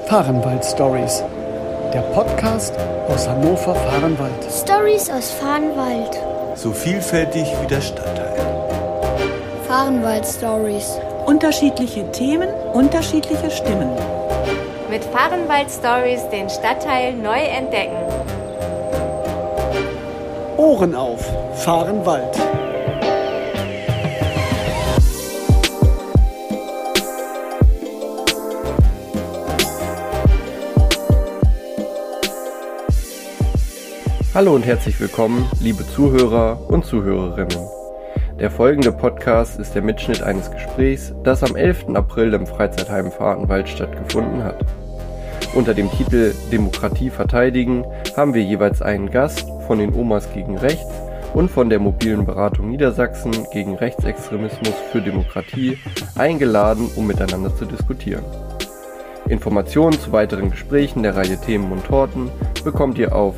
Fahrenwald-Stories, der Podcast aus Hannover-Fahrenwald. Stories aus Fahrenwald. So vielfältig wie der Stadtteil. Fahrenwald-Stories. Unterschiedliche Themen, unterschiedliche Stimmen. Mit Fahrenwald-Stories den Stadtteil neu entdecken. Ohren auf, Fahrenwald. Hallo und herzlich willkommen, liebe Zuhörer und Zuhörerinnen. Der folgende Podcast ist der Mitschnitt eines Gesprächs, das am 11. April im Freizeitheim Fahrenwald stattgefunden hat. Unter dem Titel Demokratie verteidigen haben wir jeweils einen Gast von den Omas gegen Rechts und von der mobilen Beratung Niedersachsen gegen Rechtsextremismus für Demokratie eingeladen, um miteinander zu diskutieren. Informationen zu weiteren Gesprächen der Reihe Themen und Torten bekommt ihr auf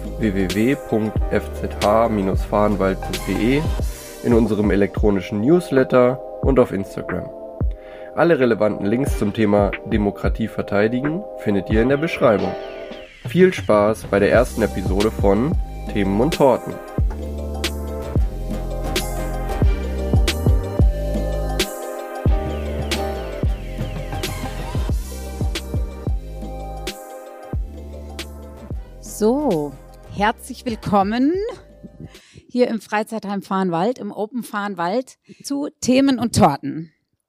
www.fzh-fahrenwald.de, in unserem elektronischen Newsletter und auf Instagram. Alle relevanten Links zum Thema Demokratie verteidigen findet ihr in der Beschreibung. Viel Spaß bei der ersten Episode von Themen und Torten. So, herzlich willkommen hier im Freizeitheim Fahrenwald, im Open Fahrenwald zu Themen und Torten.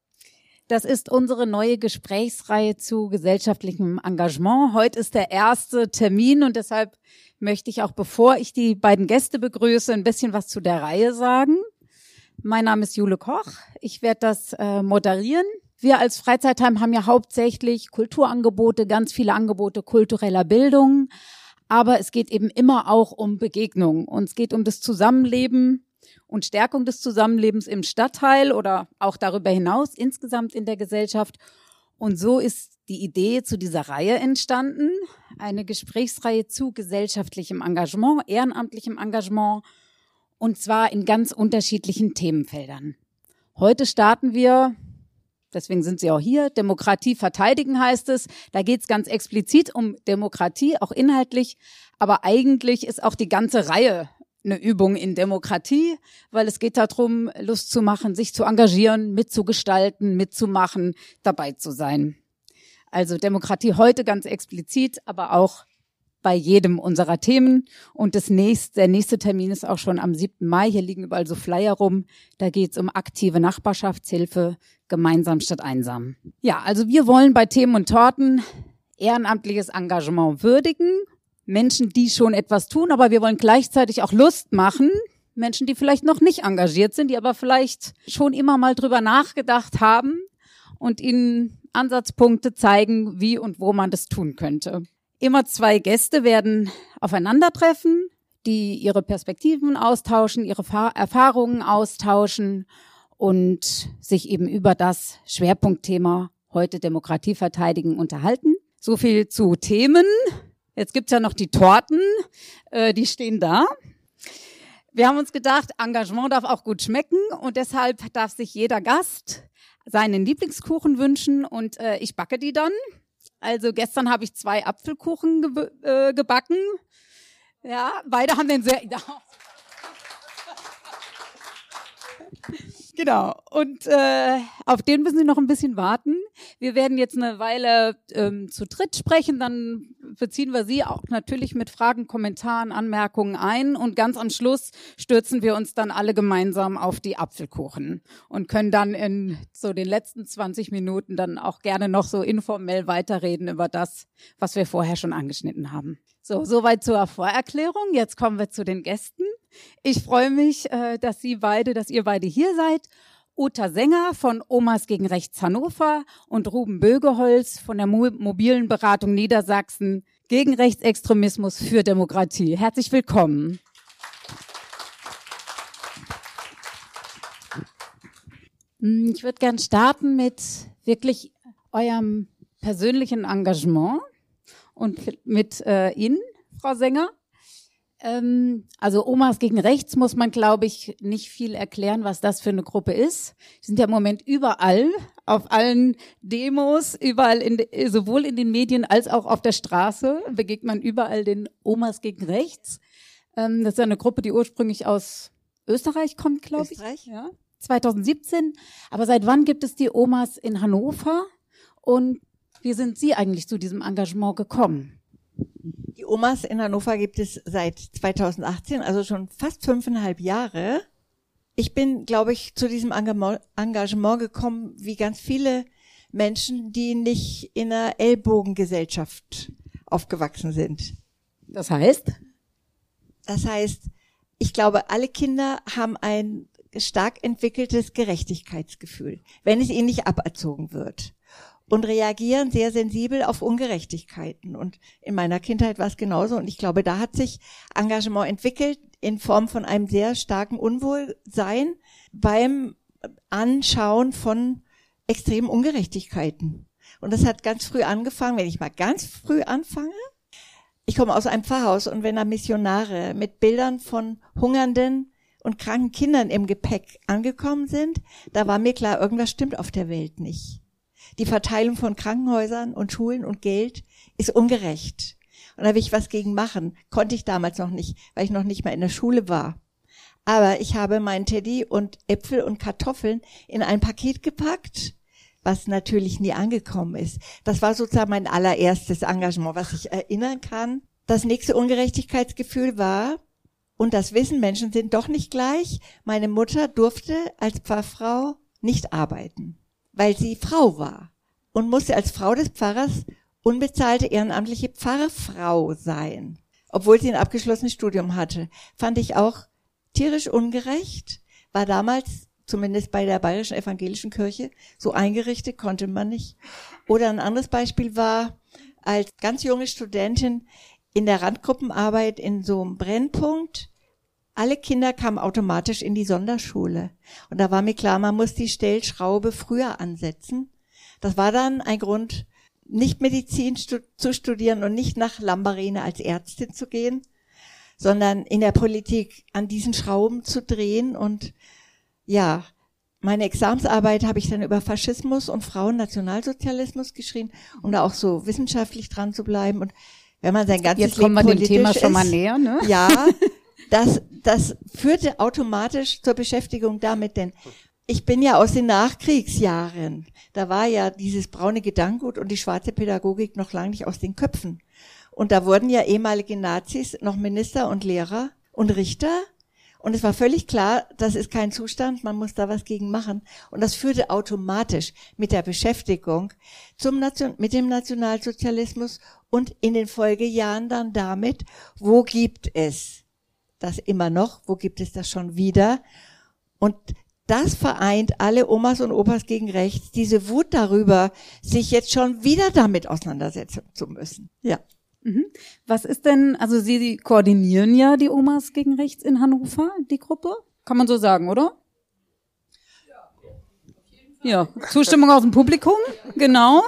Das ist unsere neue Gesprächsreihe zu gesellschaftlichem Engagement. Heute ist der erste Termin und deshalb möchte ich auch, bevor ich die beiden Gäste begrüße, ein bisschen was zu der Reihe sagen. Mein Name ist Jule Koch, ich werde das moderieren. Wir als Freizeitheim haben ja hauptsächlich Kulturangebote, ganz viele Angebote kultureller Bildung. Aber es geht eben immer auch um Begegnung und es geht um das Zusammenleben und Stärkung des Zusammenlebens im Stadtteil oder auch darüber hinaus insgesamt in der Gesellschaft. Und so ist die Idee zu dieser Reihe entstanden, eine Gesprächsreihe zu gesellschaftlichem Engagement, ehrenamtlichem Engagement und zwar in ganz unterschiedlichen Themenfeldern. Heute starten wir, deswegen sind Sie auch hier, Demokratie verteidigen heißt es. Da geht es ganz explizit um Demokratie, auch inhaltlich. Aber eigentlich ist auch die ganze Reihe eine Übung in Demokratie, weil es geht darum, Lust zu machen, sich zu engagieren, mitzugestalten, mitzumachen, dabei zu sein. Also Demokratie heute ganz explizit, aber auch bei jedem unserer Themen. Und der nächste Termin ist auch schon am 7. Mai. Hier liegen überall so Flyer rum. Da geht es um aktive Nachbarschaftshilfe, gemeinsam statt einsam. Ja, also wir wollen bei Themen und Torten ehrenamtliches Engagement würdigen. Menschen, die schon etwas tun, aber wir wollen gleichzeitig auch Lust machen. Menschen, die vielleicht noch nicht engagiert sind, die aber vielleicht schon immer mal drüber nachgedacht haben und ihnen Ansatzpunkte zeigen, wie und wo man das tun könnte. Immer 2 Gäste werden aufeinandertreffen, die ihre Perspektiven austauschen, ihre Erfahrungen austauschen und sich eben über das Schwerpunktthema heute Demokratie verteidigen unterhalten. So viel zu Themen. Jetzt gibt's ja noch die Torten, die stehen da. Wir haben uns gedacht, Engagement darf auch gut schmecken und deshalb darf sich jeder Gast seinen Lieblingskuchen wünschen und ich backe die dann. Also gestern habe ich 2 Apfelkuchen gebacken. Ja, beide haben den sehr... Genau, und auf den müssen Sie noch ein bisschen warten. Wir werden jetzt eine Weile zu dritt sprechen, dann beziehen wir Sie auch natürlich mit Fragen, Kommentaren, Anmerkungen ein und ganz am Schluss stürzen wir uns dann alle gemeinsam auf die Apfelkuchen und können dann in so den letzten 20 Minuten dann auch gerne noch so informell weiterreden über das, was wir vorher schon angeschnitten haben. So, soweit zur Vorerklärung. Jetzt kommen wir zu den Gästen. Ich freue mich, dass ihr beide hier seid. Uta Sänger von Omas gegen Rechts Hannover und Ruben Bögeholz von der mobilen Beratung Niedersachsen gegen Rechtsextremismus für Demokratie. Herzlich willkommen. Ich würde gern starten mit wirklich eurem persönlichen Engagement und mit Ihnen, Frau Sänger. Also Omas gegen Rechts muss man, glaube ich, nicht viel erklären, was das für eine Gruppe ist. Die sind ja im Moment überall, auf allen Demos, überall, sowohl in den Medien als auch auf der Straße begegnet man überall den Omas gegen Rechts. Das ist ja eine Gruppe, die ursprünglich aus Österreich kommt, glaube ich. Österreich? Ja, 2017. Aber seit wann gibt es die Omas in Hannover? Und wie sind Sie eigentlich zu diesem Engagement gekommen? Die Omas in Hannover gibt es seit 2018, also schon fast 5,5 Jahre. Ich bin, glaube ich, zu diesem Engagement gekommen, wie ganz viele Menschen, die nicht in einer Ellbogengesellschaft aufgewachsen sind. Das heißt? Das heißt, ich glaube, alle Kinder haben ein stark entwickeltes Gerechtigkeitsgefühl, wenn es ihnen nicht aberzogen wird. Und reagieren sehr sensibel auf Ungerechtigkeiten. Und in meiner Kindheit war es genauso. Und ich glaube, da hat sich Engagement entwickelt in Form von einem sehr starken Unwohlsein beim Anschauen von extremen Ungerechtigkeiten. Und das hat ganz früh angefangen, wenn ich mal ganz früh anfange. Ich komme aus einem Pfarrhaus und wenn da Missionare mit Bildern von hungernden und kranken Kindern im Gepäck angekommen sind, da war mir klar, irgendwas stimmt auf der Welt nicht. Die Verteilung von Krankenhäusern und Schulen und Geld ist ungerecht. Und da will ich was gegen machen. Konnte ich damals noch nicht, weil ich noch nicht mal in der Schule war. Aber ich habe meinen Teddy und Äpfel und Kartoffeln in ein Paket gepackt, was natürlich nie angekommen ist. Das war sozusagen mein allererstes Engagement, was ich erinnern kann. Das nächste Ungerechtigkeitsgefühl war, und das wissen, Menschen sind doch nicht gleich, meine Mutter durfte als Pfarrfrau nicht arbeiten, weil sie Frau war und musste als Frau des Pfarrers unbezahlte ehrenamtliche Pfarrfrau sein, obwohl sie ein abgeschlossenes Studium hatte. Fand ich auch tierisch ungerecht, war damals, zumindest bei der Bayerischen Evangelischen Kirche, so eingerichtet, konnte man nicht. Oder ein anderes Beispiel war, als ganz junge Studentin in der Randgruppenarbeit in so einem Brennpunkt, alle Kinder kamen automatisch in die Sonderschule. Und da war mir klar, man muss die Stellschraube früher ansetzen. Das war dann ein Grund, nicht Medizin zu studieren und nicht nach Lambarene als Ärztin zu gehen, sondern in der Politik an diesen Schrauben zu drehen. Und ja, meine Examensarbeit habe ich dann über Faschismus und Frauennationalsozialismus geschrieben, um da auch so wissenschaftlich dran zu bleiben. Und wenn man sein ganzes Jetzt kommen Leben wir dem politisch Thema ist, schon mal näher, ne? Ja, das führte automatisch zur Beschäftigung damit, denn ich bin ja aus den Nachkriegsjahren. Da war ja dieses braune Gedankengut und die schwarze Pädagogik noch lange nicht aus den Köpfen. Und da wurden ja ehemalige Nazis noch Minister und Lehrer und Richter. Und es war völlig klar, das ist kein Zustand, man muss da was gegen machen. Und das führte automatisch mit der Beschäftigung mit dem Nationalsozialismus und in den Folgejahren dann damit, wo gibt es das immer noch, wo gibt es das schon wieder? Und das vereint alle Omas und Opas gegen rechts, diese Wut darüber, sich jetzt schon wieder damit auseinandersetzen zu müssen. Ja. Was ist denn, also Sie koordinieren ja die Omas gegen rechts in Hannover, die Gruppe? Kann man so sagen, oder? Ja, Zustimmung aus dem Publikum, genau.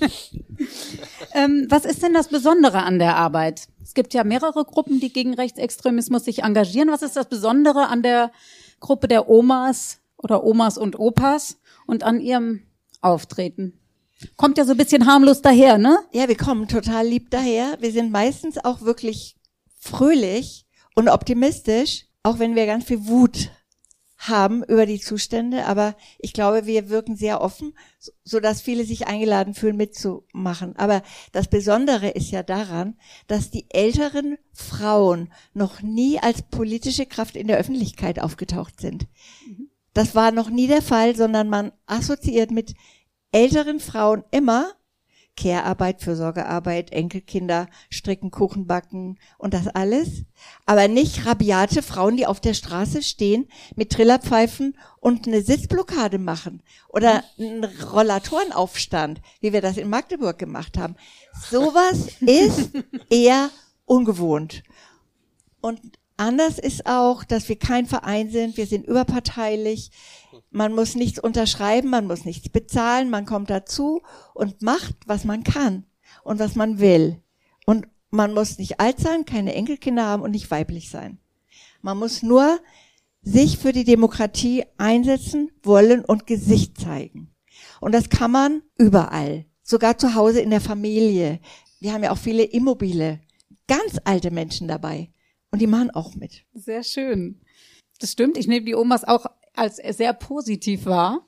Was ist denn das Besondere an der Arbeit? Es gibt ja mehrere Gruppen, die gegen Rechtsextremismus sich engagieren. Was ist das Besondere an der Gruppe der Omas oder Omas und Opas und an ihrem Auftreten? Kommt ja so ein bisschen harmlos daher, ne? Ja, wir kommen total lieb daher. Wir sind meistens auch wirklich fröhlich und optimistisch, auch wenn wir ganz viel Wut haben über die Zustände. Aber ich glaube, wir wirken sehr offen, so dass viele sich eingeladen fühlen, mitzumachen. Aber das Besondere ist ja daran, dass die älteren Frauen noch nie als politische Kraft in der Öffentlichkeit aufgetaucht sind. Das war noch nie der Fall, sondern man assoziiert mit älteren Frauen immer Care-Arbeit, Fürsorgearbeit, Enkelkinder, Stricken, Kuchen backen und das alles. Aber nicht rabiate Frauen, die auf der Straße stehen, mit Trillerpfeifen und eine Sitzblockade machen oder einen Rollatorenaufstand, wie wir das in Magdeburg gemacht haben. Sowas ist eher ungewohnt. Und anders ist auch, dass wir kein Verein sind, wir sind überparteilich. Man muss nichts unterschreiben, man muss nichts bezahlen, man kommt dazu und macht, was man kann und was man will. Und Man muss nicht alt sein, keine Enkelkinder haben und nicht weiblich sein. Man muss nur sich für die Demokratie einsetzen wollen und Gesicht zeigen. Und das kann man überall, sogar zu Hause in der Familie. Wir haben ja auch viele immobile, ganz alte Menschen dabei und die machen auch mit. Sehr schön. Das stimmt, ich nehme die Omas auch als sehr positiv wahr.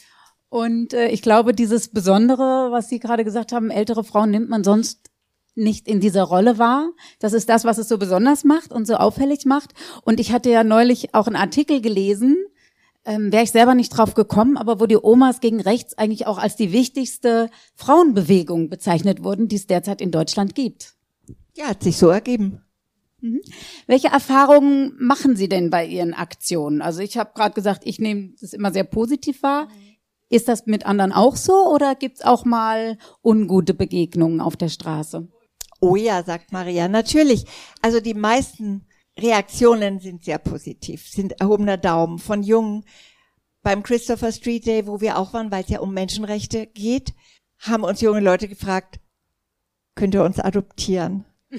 Und ich glaube, dieses Besondere, was Sie gerade gesagt haben, ältere Frauen nimmt man sonst nicht in dieser Rolle wahr. Das ist das, was es so besonders macht und so auffällig macht. Und ich hatte ja neulich auch einen Artikel gelesen, wäre ich selber nicht drauf gekommen, aber wo die Omas gegen Rechts eigentlich auch als die wichtigste Frauenbewegung bezeichnet wurden, die es derzeit in Deutschland gibt. Ja, hat sich so ergeben. Mhm. Welche Erfahrungen machen Sie denn bei Ihren Aktionen? Also ich habe gerade gesagt, ich nehme das immer sehr positiv wahr. Ist das mit anderen auch so oder gibt's auch mal ungute Begegnungen auf der Straße? Oh ja, sagt Maria, natürlich. Also die meisten Reaktionen sind sehr positiv, sind erhobener Daumen von Jungen. Beim Christopher Street Day, wo wir auch waren, weil es ja um Menschenrechte geht, haben uns junge Leute gefragt, könnt ihr uns adoptieren?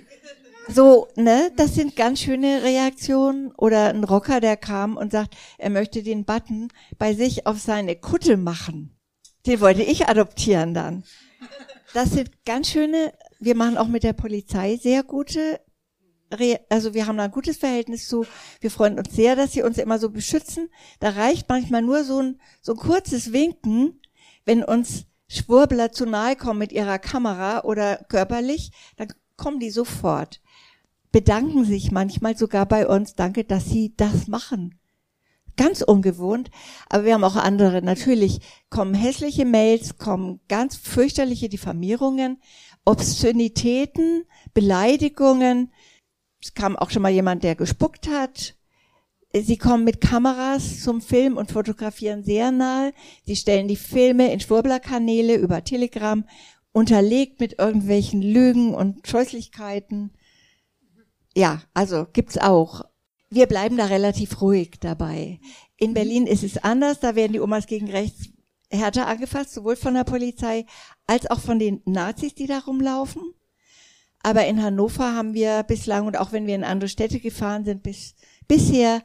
So, ne, das sind ganz schöne Reaktionen. Oder ein Rocker, der kam und sagt, er möchte den Button bei sich auf seine Kutte machen. Den wollte ich adoptieren dann. Das sind ganz schöne, wir machen auch mit der Polizei sehr gute, also wir haben da ein gutes Verhältnis zu, wir freuen uns sehr, dass sie uns immer so beschützen. Da reicht manchmal nur so ein kurzes Winken, wenn uns Schwurbler zu nahe kommen mit ihrer Kamera oder körperlich, dann kommen die sofort. Bedanken sich manchmal sogar bei uns, danke, dass sie das machen. Ganz ungewohnt, aber wir haben auch andere. Natürlich kommen hässliche Mails, kommen ganz fürchterliche Diffamierungen, Obszönitäten, Beleidigungen. Es kam auch schon mal jemand, der gespuckt hat. Sie kommen mit Kameras zum Film und fotografieren sehr nahe. Sie stellen die Filme in Schwurbler-Kanäle über Telegram, unterlegt mit irgendwelchen Lügen und Scheußlichkeiten. Ja, also gibt's auch. Wir bleiben da relativ ruhig dabei. In Berlin ist es anders, da werden die Omas gegen rechts härter angefasst, sowohl von der Polizei als auch von den Nazis, die da rumlaufen. Aber in Hannover haben wir bislang, und auch wenn wir in andere Städte gefahren sind, bisher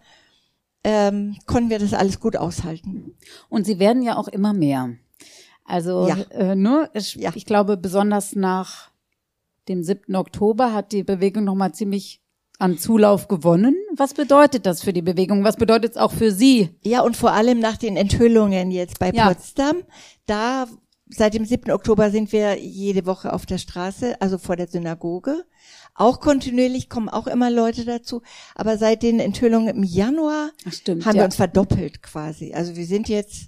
konnten wir das alles gut aushalten. Und sie werden ja auch immer mehr. Also ja. Ich glaube, besonders nach dem 7. Oktober hat die Bewegung nochmal ziemlich an Zulauf gewonnen. Was bedeutet das für die Bewegung? Was bedeutet es auch für Sie? Ja, und vor allem nach den Enthüllungen jetzt bei Potsdam. Da, seit dem 7. Oktober sind wir jede Woche auf der Straße, also vor der Synagoge. Auch kontinuierlich kommen auch immer Leute dazu. Aber seit den Enthüllungen im Januar haben wir uns verdoppelt quasi. Also wir sind jetzt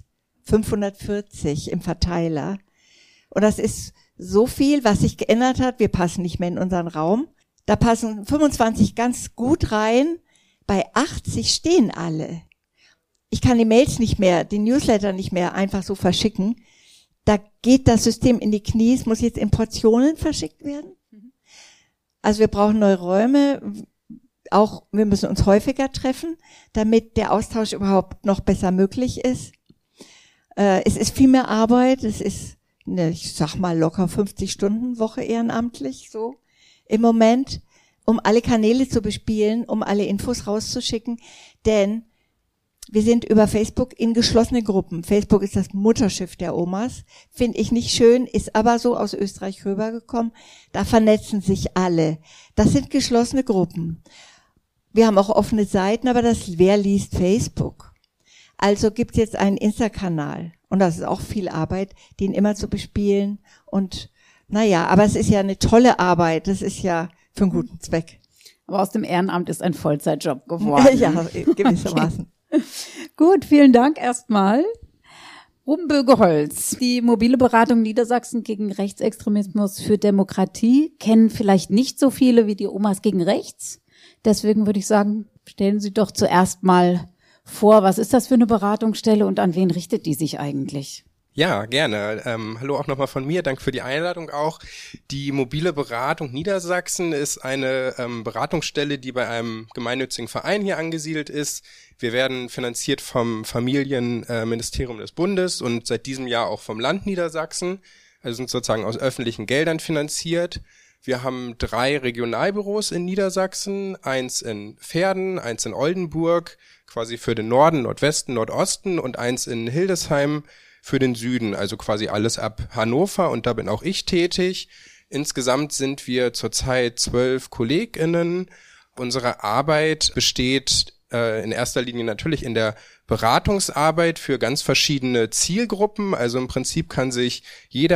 540 im Verteiler. Und das ist so viel, was sich geändert hat. Wir passen nicht mehr in unseren Raum. Da passen 25 ganz gut rein. Bei 80 stehen alle. Ich kann die Mails nicht mehr, den Newsletter nicht mehr einfach so verschicken. Da geht das System in die Knie. Es muss jetzt in Portionen verschickt werden. Also wir brauchen neue Räume. Auch wir müssen uns häufiger treffen, damit der Austausch überhaupt noch besser möglich ist. Es ist viel mehr Arbeit. Es ist ich sag mal locker 50-Stunden-Woche ehrenamtlich, so im Moment, um alle Kanäle zu bespielen, um alle Infos rauszuschicken, denn wir sind über Facebook in geschlossene Gruppen. Facebook ist das Mutterschiff der Omas, finde ich nicht schön, ist aber so aus Österreich rübergekommen. Da vernetzen sich alle. Das sind geschlossene Gruppen. Wir haben auch offene Seiten, aber wer liest Facebook? Also gibt's jetzt einen Insta-Kanal. Und das ist auch viel Arbeit, den immer zu bespielen. Und aber es ist ja eine tolle Arbeit. Das ist ja für einen guten Zweck. Aber aus dem Ehrenamt ist ein Vollzeitjob geworden. Ja, gewissermaßen. Okay. Gut, vielen Dank erstmal. Ruben Bögeholz, die mobile Beratung Niedersachsen gegen Rechtsextremismus für Demokratie kennen vielleicht nicht so viele wie die Omas gegen Rechts. Deswegen würde ich sagen, stellen Sie doch zuerst mal vor, was ist das für eine Beratungsstelle und an wen richtet die sich eigentlich? Ja, gerne. Hallo auch nochmal von mir. Danke für die Einladung auch. Die mobile Beratung Niedersachsen ist eine Beratungsstelle, die bei einem gemeinnützigen Verein hier angesiedelt ist. Wir werden finanziert vom Familienministerium des Bundes und seit diesem Jahr auch vom Land Niedersachsen. Also sind sozusagen aus öffentlichen Geldern finanziert. Wir haben 3 Regionalbüros in Niedersachsen, eins in Verden, eins in Oldenburg, quasi für den Norden, Nordwesten, Nordosten und eins in Hildesheim für den Süden, also quasi alles ab Hannover, und da bin auch ich tätig. Insgesamt sind wir zurzeit 12 KollegInnen. Unsere Arbeit besteht in erster Linie natürlich in der Beratungsarbeit für ganz verschiedene Zielgruppen. Also im Prinzip kann sich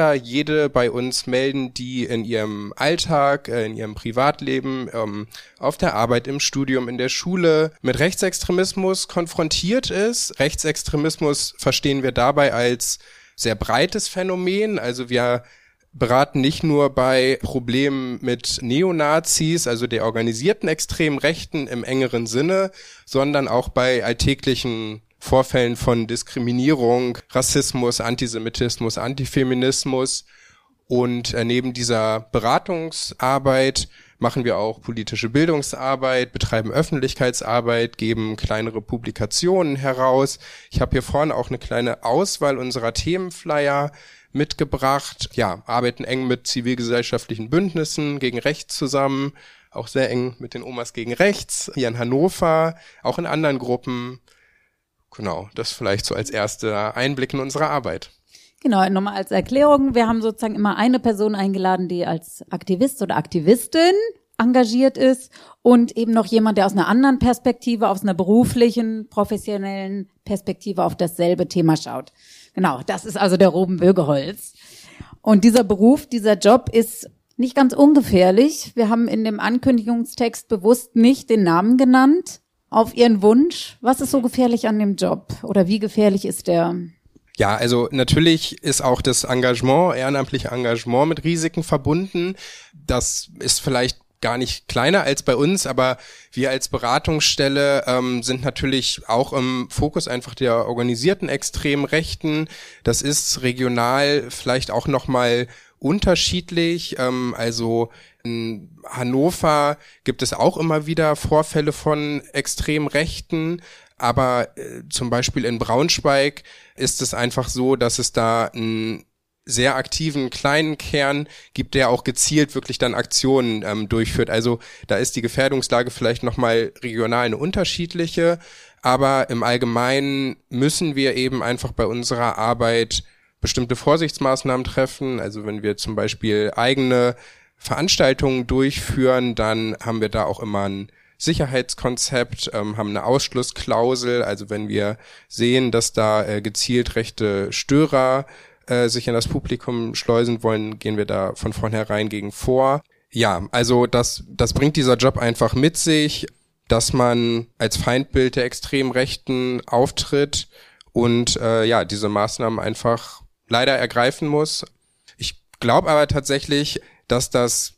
jede bei uns melden, die in ihrem Alltag, in ihrem Privatleben, auf der Arbeit, im Studium, in der Schule mit Rechtsextremismus konfrontiert ist. Rechtsextremismus verstehen wir dabei als sehr breites Phänomen. Also wir beraten nicht nur bei Problemen mit Neonazis, also der organisierten extremen Rechten im engeren Sinne, sondern auch bei alltäglichen Vorfällen von Diskriminierung, Rassismus, Antisemitismus, Antifeminismus. Und neben dieser Beratungsarbeit machen wir auch politische Bildungsarbeit, betreiben Öffentlichkeitsarbeit, geben kleinere Publikationen heraus. Ich habe hier vorne auch eine kleine Auswahl unserer Themenflyer mitgebracht. Ja, arbeiten eng mit zivilgesellschaftlichen Bündnissen gegen Rechts zusammen, auch sehr eng mit den Omas gegen Rechts, hier in Hannover, auch in anderen Gruppen. Genau, das vielleicht so als erster Einblick in unsere Arbeit. Genau, nochmal als Erklärung, wir haben sozusagen immer eine Person eingeladen, die als Aktivist oder Aktivistin engagiert ist und eben noch jemand, der aus einer anderen Perspektive, aus einer beruflichen, professionellen Perspektive auf dasselbe Thema schaut. Genau, das ist also der Ruben Bögeholz. Und dieser Beruf, dieser Job ist nicht ganz ungefährlich. Wir haben in dem Ankündigungstext bewusst nicht den Namen genannt, auf Ihren Wunsch. Was ist so gefährlich an dem Job oder wie gefährlich ist der? Ja, also natürlich ist auch das Engagement, ehrenamtliche Engagement mit Risiken verbunden. Das ist vielleicht gar nicht kleiner als bei uns, aber wir als Beratungsstelle sind natürlich auch im Fokus einfach der organisierten extremen Rechten. Das ist regional vielleicht auch nochmal unterschiedlich. Also in Hannover gibt es auch immer wieder Vorfälle von extremen Rechten, aber zum Beispiel in Braunschweig ist es einfach so, dass es da einen sehr aktiven kleinen Kern gibt, der auch gezielt wirklich dann Aktionen durchführt. Also da ist die Gefährdungslage vielleicht nochmal regional eine unterschiedliche, aber im Allgemeinen müssen wir eben einfach bei unserer Arbeit bestimmte Vorsichtsmaßnahmen treffen. Also wenn wir zum Beispiel eigene Veranstaltungen durchführen, dann haben wir da auch immer ein Sicherheitskonzept, haben eine Ausschlussklausel. Also wenn wir sehen, dass da gezielt rechte Störer sich in das Publikum schleusen wollen, gehen wir da von vornherein gegen vor. Ja, also das bringt dieser Job einfach mit sich, dass man als Feindbild der extremen Rechten auftritt und diese Maßnahmen einfach leider ergreifen muss. Ich glaube aber tatsächlich, dass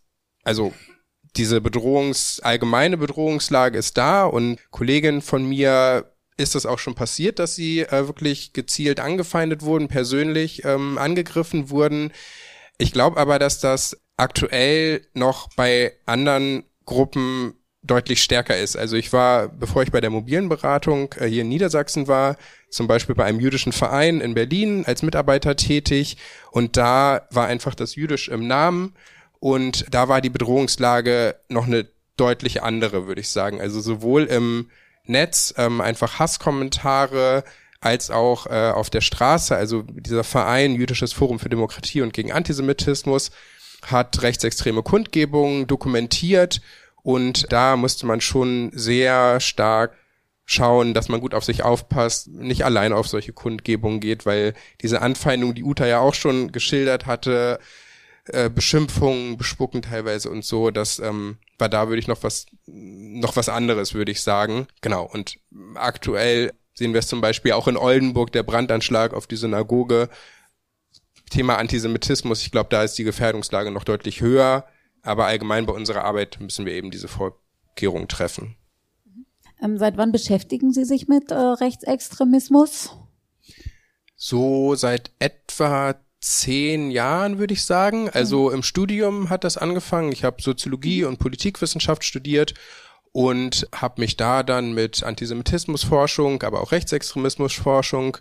diese allgemeine Bedrohungslage ist da, und Kolleginnen von mir ist es auch schon passiert, dass sie wirklich gezielt angefeindet wurden, persönlich angegriffen wurden. Ich glaube aber, dass das aktuell noch bei anderen Gruppen deutlich stärker ist. Also ich war, bevor ich bei der mobilen Beratung hier in Niedersachsen war, zum Beispiel bei einem jüdischen Verein in Berlin als Mitarbeiter tätig, und da war einfach das Jüdisch im Namen, und da war die Bedrohungslage noch eine deutlich andere, würde ich sagen. Also sowohl im Netz, einfach Hasskommentare, als auch auf der Straße. Also dieser Verein Jüdisches Forum für Demokratie und gegen Antisemitismus hat rechtsextreme Kundgebungen dokumentiert, und da musste man schon sehr stark schauen, dass man gut auf sich aufpasst, nicht allein auf solche Kundgebungen geht, weil diese Anfeindung, die Uta ja auch schon geschildert hatte, Beschimpfungen, Bespucken teilweise und so, das war da würde ich noch was anderes, würde ich sagen. Genau, und aktuell sehen wir es zum Beispiel auch in Oldenburg, der Brandanschlag auf die Synagoge. Thema Antisemitismus, ich glaube, da ist die Gefährdungslage noch deutlich höher, aber allgemein bei unserer Arbeit müssen wir eben diese Vorkehrungen treffen. Seit wann beschäftigen Sie sich mit Rechtsextremismus? So seit etwa 10 Jahren, würde ich sagen. Also im Studium hat das angefangen. Ich habe Soziologie und Politikwissenschaft studiert und habe mich da dann mit Antisemitismusforschung, aber auch Rechtsextremismusforschung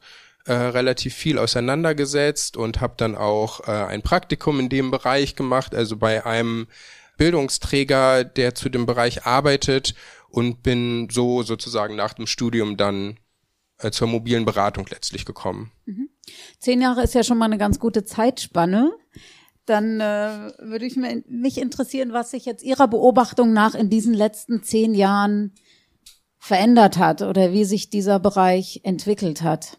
relativ viel auseinandergesetzt und habe dann auch ein Praktikum in dem Bereich gemacht, also bei einem Bildungsträger, der zu dem Bereich arbeitet, und bin so sozusagen nach dem Studium dann zur mobilen Beratung letztlich gekommen. 10 Jahre ist ja schon mal eine ganz gute Zeitspanne. Dann würde ich mich interessieren, was sich jetzt Ihrer Beobachtung nach in diesen letzten 10 Jahren verändert hat oder wie sich dieser Bereich entwickelt hat.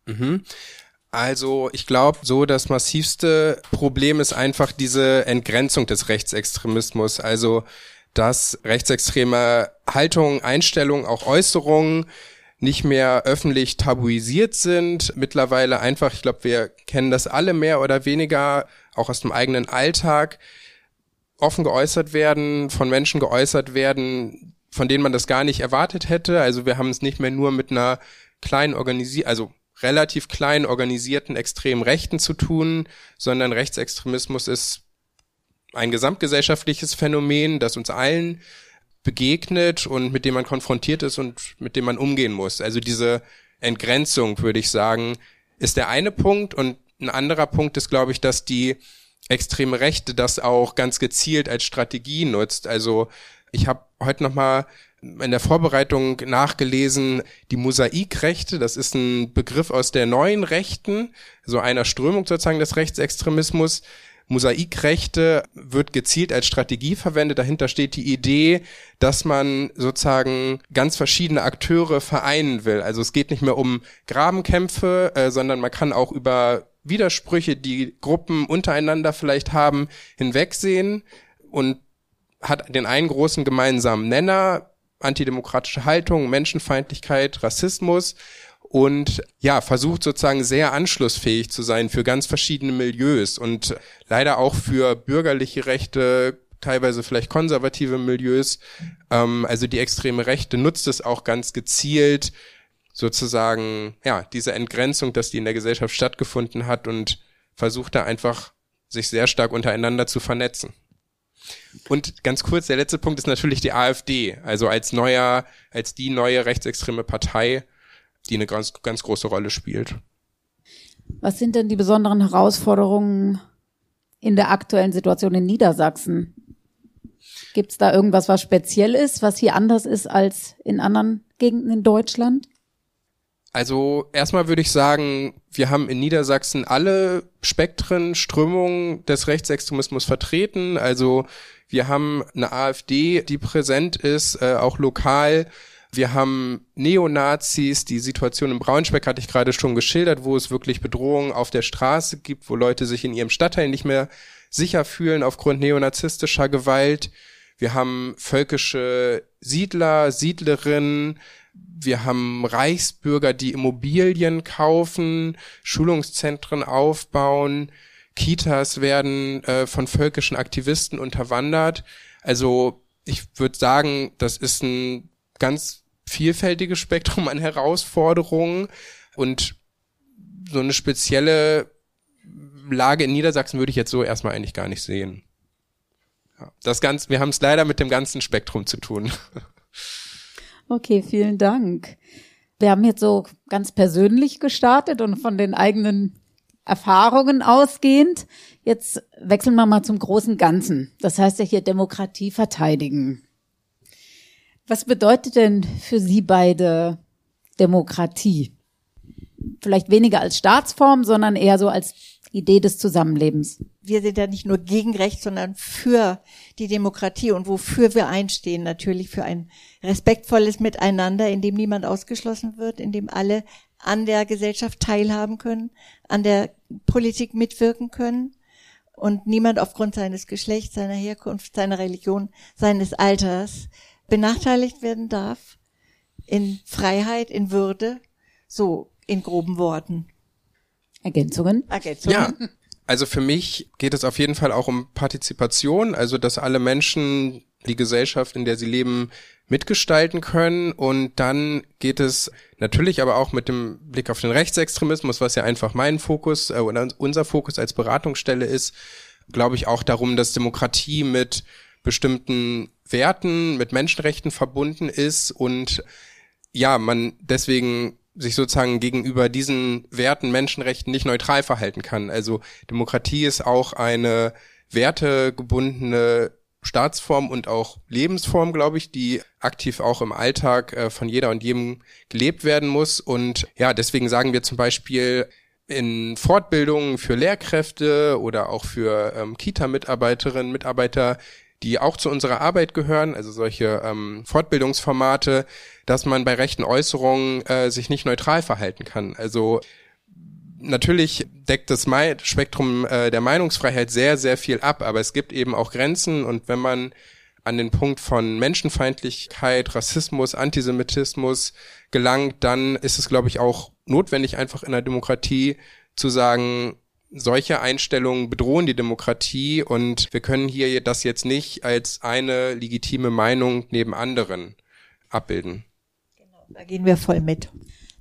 Also ich glaube, so das massivste Problem ist einfach diese Entgrenzung des Rechtsextremismus. Also dass rechtsextreme Haltungen, Einstellungen, auch Äußerungen nicht mehr öffentlich tabuisiert sind. Mittlerweile einfach, ich glaube, wir kennen das alle mehr oder weniger, auch aus dem eigenen Alltag, offen geäußert werden, von Menschen geäußert werden, von denen man das gar nicht erwartet hätte. Also wir haben es nicht mehr nur mit einer kleinen relativ klein organisierten extremen Rechten zu tun, sondern Rechtsextremismus ist ein gesamtgesellschaftliches Phänomen, das uns allen begegnet und mit dem man konfrontiert ist und mit dem man umgehen muss. Also diese Entgrenzung, würde ich sagen, ist der eine Punkt. Und ein anderer Punkt ist, glaube ich, dass die extreme Rechte das auch ganz gezielt als Strategie nutzt. Also ich habe heute nochmal in der Vorbereitung nachgelesen, die Mosaikrechte, das ist ein Begriff aus der neuen Rechten, so einer Strömung sozusagen des Rechtsextremismus. Mosaikrechte wird gezielt als Strategie verwendet. Dahinter steht die Idee, dass man sozusagen ganz verschiedene Akteure vereinen will. Also es geht nicht mehr um Grabenkämpfe, sondern man kann auch über Widersprüche, die Gruppen untereinander vielleicht haben, hinwegsehen und hat den einen großen gemeinsamen Nenner, antidemokratische Haltung, Menschenfeindlichkeit, Rassismus, und ja, versucht sozusagen sehr anschlussfähig zu sein für ganz verschiedene Milieus und leider auch für bürgerliche Rechte, teilweise vielleicht konservative Milieus. Also die extreme Rechte nutzt es auch ganz gezielt, sozusagen, ja, diese Entgrenzung, dass die in der Gesellschaft stattgefunden hat, und versucht da einfach, sich sehr stark untereinander zu vernetzen. Und ganz kurz, der letzte Punkt ist natürlich die AfD, also als die neue rechtsextreme Partei, die eine ganz, ganz große Rolle spielt. Was sind denn die besonderen Herausforderungen in der aktuellen Situation in Niedersachsen? Gibt es da irgendwas, was speziell ist, was hier anders ist als in anderen Gegenden in Deutschland? Also erstmal würde ich sagen, wir haben in Niedersachsen alle Spektren, Strömungen des Rechtsextremismus vertreten. Also wir haben eine AfD, die präsent ist, auch lokal. Wir haben Neonazis, die Situation in Braunschweig hatte ich gerade schon geschildert, wo es wirklich Bedrohungen auf der Straße gibt, wo Leute sich in ihrem Stadtteil nicht mehr sicher fühlen aufgrund neonazistischer Gewalt. Wir haben völkische Siedler, Siedlerinnen, wir haben Reichsbürger, die Immobilien kaufen, Schulungszentren aufbauen, Kitas werden von völkischen Aktivisten unterwandert. Also ich würde sagen, das ist ein ganz vielfältiges Spektrum an Herausforderungen, und so eine spezielle Lage in Niedersachsen würde ich jetzt so erstmal eigentlich gar nicht sehen. Ja, wir haben es leider mit dem ganzen Spektrum zu tun. Okay, vielen Dank. Wir haben jetzt so ganz persönlich gestartet und von den eigenen Erfahrungen ausgehend. Jetzt wechseln wir mal zum großen Ganzen. Das heißt ja hier Demokratie verteidigen. Was bedeutet denn für Sie beide Demokratie? Vielleicht weniger als Staatsform, sondern eher so als Idee des Zusammenlebens. Wir sind ja nicht nur gegen Recht, sondern für die Demokratie und wofür wir einstehen. Natürlich für ein respektvolles Miteinander, in dem niemand ausgeschlossen wird, in dem alle an der Gesellschaft teilhaben können, an der Politik mitwirken können und niemand aufgrund seines Geschlechts, seiner Herkunft, seiner Religion, seines Alters benachteiligt werden darf, in Freiheit, in Würde, so in groben Worten. Ergänzungen? Ja, also für mich geht es auf jeden Fall auch um Partizipation, also dass alle Menschen die Gesellschaft, in der sie leben, mitgestalten können, und dann geht es natürlich aber auch mit dem Blick auf den Rechtsextremismus, was ja einfach mein Fokus oder unser Fokus als Beratungsstelle ist, glaube ich auch darum, dass Demokratie mit bestimmten Werten, mit Menschenrechten verbunden ist und ja, man deswegen sich sozusagen gegenüber diesen Werten, Menschenrechten nicht neutral verhalten kann. Also Demokratie ist auch eine wertegebundene Staatsform und auch Lebensform, glaube ich, die aktiv auch im Alltag von jeder und jedem gelebt werden muss. Und ja, deswegen sagen wir zum Beispiel in Fortbildungen für Lehrkräfte oder auch für Kita-Mitarbeiterinnen, Mitarbeiter, die auch zu unserer Arbeit gehören, also solche Fortbildungsformate, dass man bei rechten Äußerungen sich nicht neutral verhalten kann. Also natürlich deckt das Spektrum der Meinungsfreiheit sehr, sehr viel ab, aber es gibt eben auch Grenzen, und wenn man an den Punkt von Menschenfeindlichkeit, Rassismus, Antisemitismus gelangt, dann ist es, glaube ich, auch notwendig, einfach in der Demokratie zu sagen, solche Einstellungen bedrohen die Demokratie und wir können hier das jetzt nicht als eine legitime Meinung neben anderen abbilden. Genau, da gehen wir voll mit.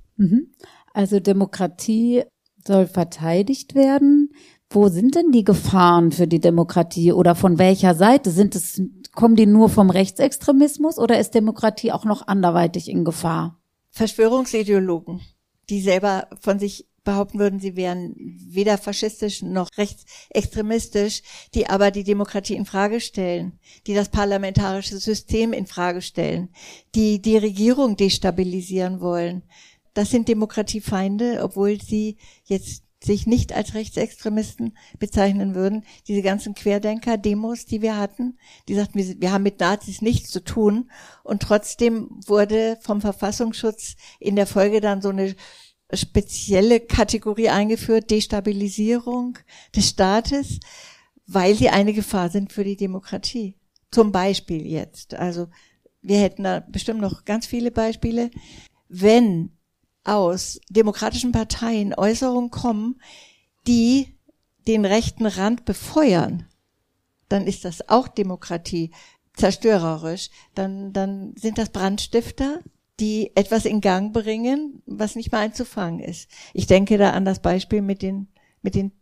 Also Demokratie soll verteidigt werden. Wo sind denn die Gefahren für die Demokratie oder von welcher Seite? Kommen die nur vom Rechtsextremismus oder ist Demokratie auch noch anderweitig in Gefahr? Verschwörungsideologen, die selber von sich behaupten würden, sie wären weder faschistisch noch rechtsextremistisch, die aber die Demokratie in Frage stellen, die das parlamentarische System in Frage stellen, die die Regierung destabilisieren wollen. Das sind Demokratiefeinde, obwohl sie jetzt sich nicht als Rechtsextremisten bezeichnen würden. Diese ganzen Querdenker-Demos, die wir hatten, die sagten, wir haben mit Nazis nichts zu tun. Und trotzdem wurde vom Verfassungsschutz in der Folge dann so eine spezielle Kategorie eingeführt, Destabilisierung des Staates, weil sie eine Gefahr sind für die Demokratie. Zum Beispiel jetzt. Also wir hätten da bestimmt noch ganz viele Beispiele. Wenn aus demokratischen Parteien Äußerungen kommen, die den rechten Rand befeuern, dann ist das auch Demokratie zerstörerisch. Dann sind das Brandstifter, die etwas in Gang bringen, was nicht mehr einzufangen ist. Ich denke da an das Beispiel mit der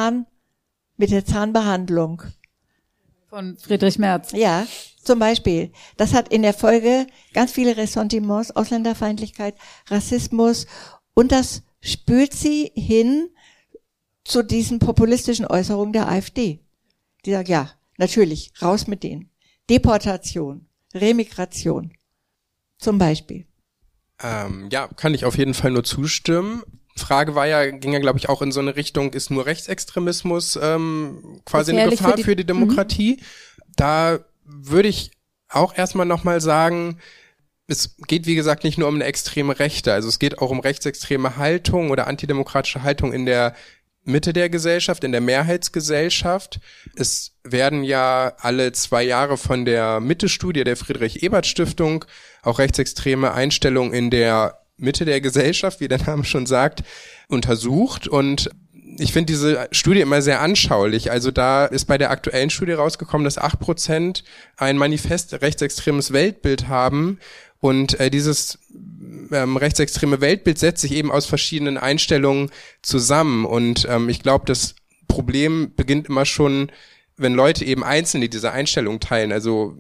Zahnbehandlung. Von Friedrich Merz. Ja, zum Beispiel. Das hat in der Folge ganz viele Ressentiments, Ausländerfeindlichkeit, Rassismus, und das spült sie hin zu diesen populistischen Äußerungen der AfD. Die sagt, ja, natürlich, raus mit denen. Deportation, Remigration, zum Beispiel. Ja, kann ich auf jeden Fall nur zustimmen. Frage ging ja, glaube ich, auch in so eine Richtung, ist nur Rechtsextremismus quasi eine Gefahr für die Demokratie? Da würde ich auch erstmal nochmal sagen, es geht, wie gesagt, nicht nur um eine extreme Rechte, also es geht auch um rechtsextreme Haltung oder antidemokratische Haltung in der Mitte der Gesellschaft, in der Mehrheitsgesellschaft. Es werden ja alle 2 Jahre von der Mitte-Studie der Friedrich-Ebert-Stiftung auch rechtsextreme Einstellungen in der Mitte der Gesellschaft, wie der Name schon sagt, untersucht, und ich finde diese Studie immer sehr anschaulich. Also da ist bei der aktuellen Studie rausgekommen, dass 8% ein manifest rechtsextremes Weltbild haben, und dieses rechtsextreme Weltbild setzt sich eben aus verschiedenen Einstellungen zusammen, und ich glaube, das Problem beginnt immer schon, wenn Leute eben einzelne diese Einstellung teilen. Also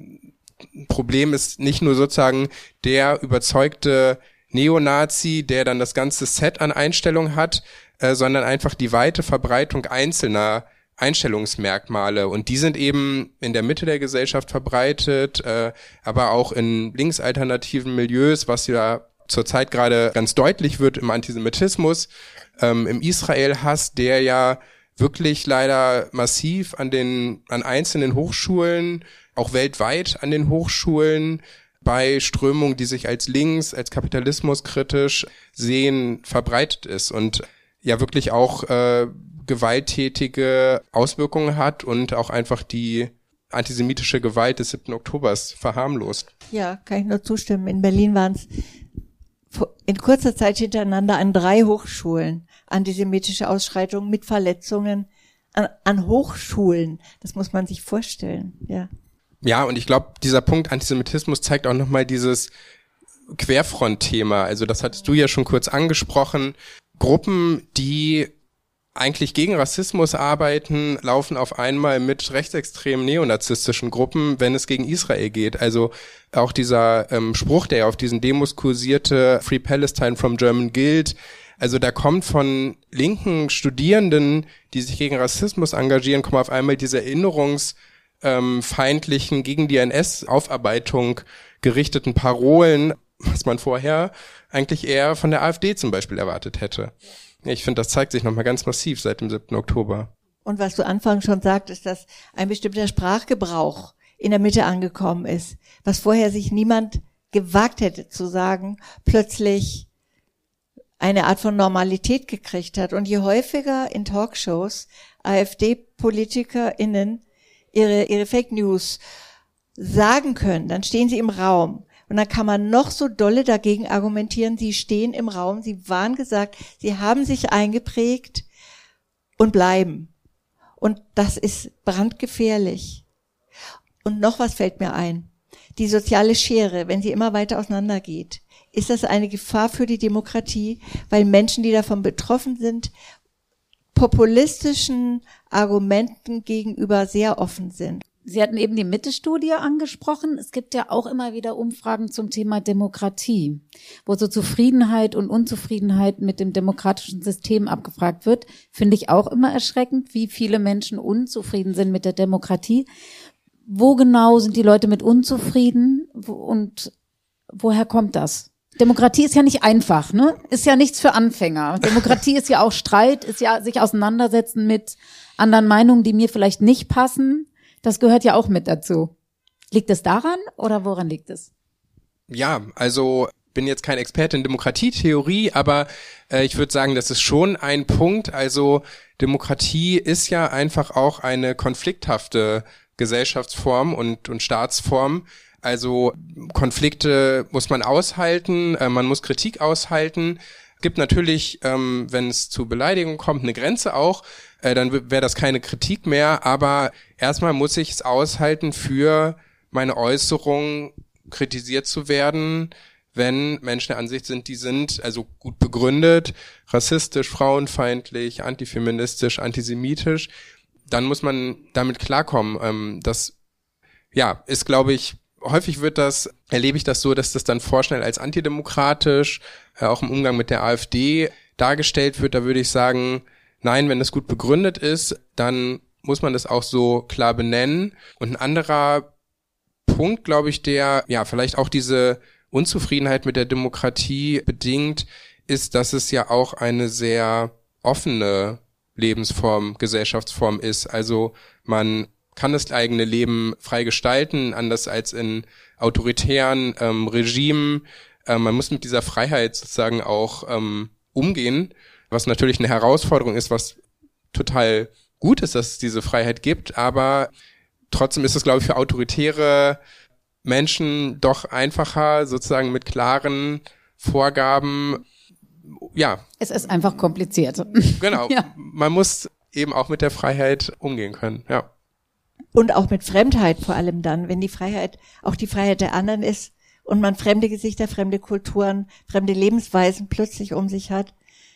Problem ist nicht nur sozusagen der überzeugte Neonazi, der dann das ganze Set an Einstellungen hat, sondern einfach die weite Verbreitung einzelner Einstellungsmerkmale, und die sind eben in der Mitte der Gesellschaft verbreitet, aber auch in linksalternativen Milieus, was ja zurzeit gerade ganz deutlich wird im Antisemitismus, im Israel-Hass, der ja wirklich leider massiv an einzelnen Hochschulen, auch weltweit an den Hochschulen, bei Strömungen, die sich als links, als kapitalismuskritisch sehen, verbreitet ist und ja wirklich auch gewalttätige Auswirkungen hat und auch einfach die antisemitische Gewalt des 7. Oktobers verharmlost. Ja, kann ich nur zustimmen. In Berlin waren es in kurzer Zeit hintereinander an 3 Hochschulen antisemitische Ausschreitungen mit Verletzungen an Hochschulen. Das muss man sich vorstellen, ja. Ja, und ich glaube, dieser Punkt Antisemitismus zeigt auch nochmal dieses Querfront-Thema. Also das hattest du ja schon kurz angesprochen. Gruppen, die eigentlich gegen Rassismus arbeiten, laufen auf einmal mit rechtsextremen neonazistischen Gruppen, wenn es gegen Israel geht. Also auch dieser Spruch, der ja auf diesen Demos kursierte, Free Palestine from German Guild, also da kommt von linken Studierenden, die sich gegen Rassismus engagieren, kommen auf einmal diese erinnerungsfeindlichen, gegen die NS-Aufarbeitung gerichteten Parolen, was man vorher eigentlich eher von der AfD zum Beispiel erwartet hätte. Ich finde, das zeigt sich nochmal ganz massiv seit dem 7. Oktober. Und was du anfangs schon sagtest, dass ein bestimmter Sprachgebrauch in der Mitte angekommen ist, was vorher sich niemand gewagt hätte zu sagen, plötzlich eine Art von Normalität gekriegt hat. Und je häufiger in Talkshows AfD-PolitikerInnen ihre Fake News sagen können, dann stehen sie im Raum. Und dann kann man noch so dolle dagegen argumentieren, sie stehen im Raum, sie waren gesagt, sie haben sich eingeprägt und bleiben. Und das ist brandgefährlich. Und noch was fällt mir ein. Die soziale Schere, wenn sie immer weiter auseinandergeht, ist das eine Gefahr für die Demokratie, weil Menschen, die davon betroffen sind, populistischen Argumenten gegenüber sehr offen sind. Sie hatten eben die Mitte-Studie angesprochen. Es gibt ja auch immer wieder Umfragen zum Thema Demokratie, wo so Zufriedenheit und Unzufriedenheit mit dem demokratischen System abgefragt wird. Finde ich auch immer erschreckend, wie viele Menschen unzufrieden sind mit der Demokratie. Wo genau sind die Leute mit unzufrieden und woher kommt das? Demokratie ist ja nicht einfach, ne? Ist ja nichts für Anfänger. Demokratie ist ja auch Streit, ist ja sich auseinandersetzen mit anderen Meinungen, die mir vielleicht nicht passen. Das gehört ja auch mit dazu. Liegt es daran oder woran liegt es? Ja, also bin jetzt kein Experte in Demokratietheorie, aber ich würde sagen, das ist schon ein Punkt. Also Demokratie ist ja einfach auch eine konflikthafte Gesellschaftsform und Staatsform. Also Konflikte muss man aushalten, man muss Kritik aushalten. Es gibt natürlich, wenn es zu Beleidigungen kommt, eine Grenze auch. Dann wäre das keine Kritik mehr, aber erstmal muss ich es aushalten, für meine Äußerungen kritisiert zu werden, wenn Menschen der Ansicht sind, die sind also gut begründet, rassistisch, frauenfeindlich, antifeministisch, antisemitisch, dann muss man damit klarkommen. Das ja ist, glaube ich, häufig erlebe ich das so, dass das dann vorschnell als antidemokratisch, auch im Umgang mit der AfD dargestellt wird. Da würde ich sagen, nein, wenn das gut begründet ist, dann muss man das auch so klar benennen. Und ein anderer Punkt, glaube ich, der ja vielleicht auch diese Unzufriedenheit mit der Demokratie bedingt, ist, dass es ja auch eine sehr offene Lebensform, Gesellschaftsform ist. Also man kann das eigene Leben frei gestalten, anders als in autoritären Regimen. Man muss mit dieser Freiheit sozusagen auch umgehen, was natürlich eine Herausforderung ist, was total gut ist, dass es diese Freiheit gibt, aber trotzdem ist es, glaube ich, für autoritäre Menschen doch einfacher, sozusagen mit klaren Vorgaben, ja. Es ist einfach kompliziert. Genau, ja. Man muss eben auch mit der Freiheit umgehen können, ja. Und auch mit Fremdheit vor allem dann, wenn die Freiheit auch die Freiheit der anderen ist und man fremde Gesichter, fremde Kulturen, fremde Lebensweisen plötzlich um sich hat.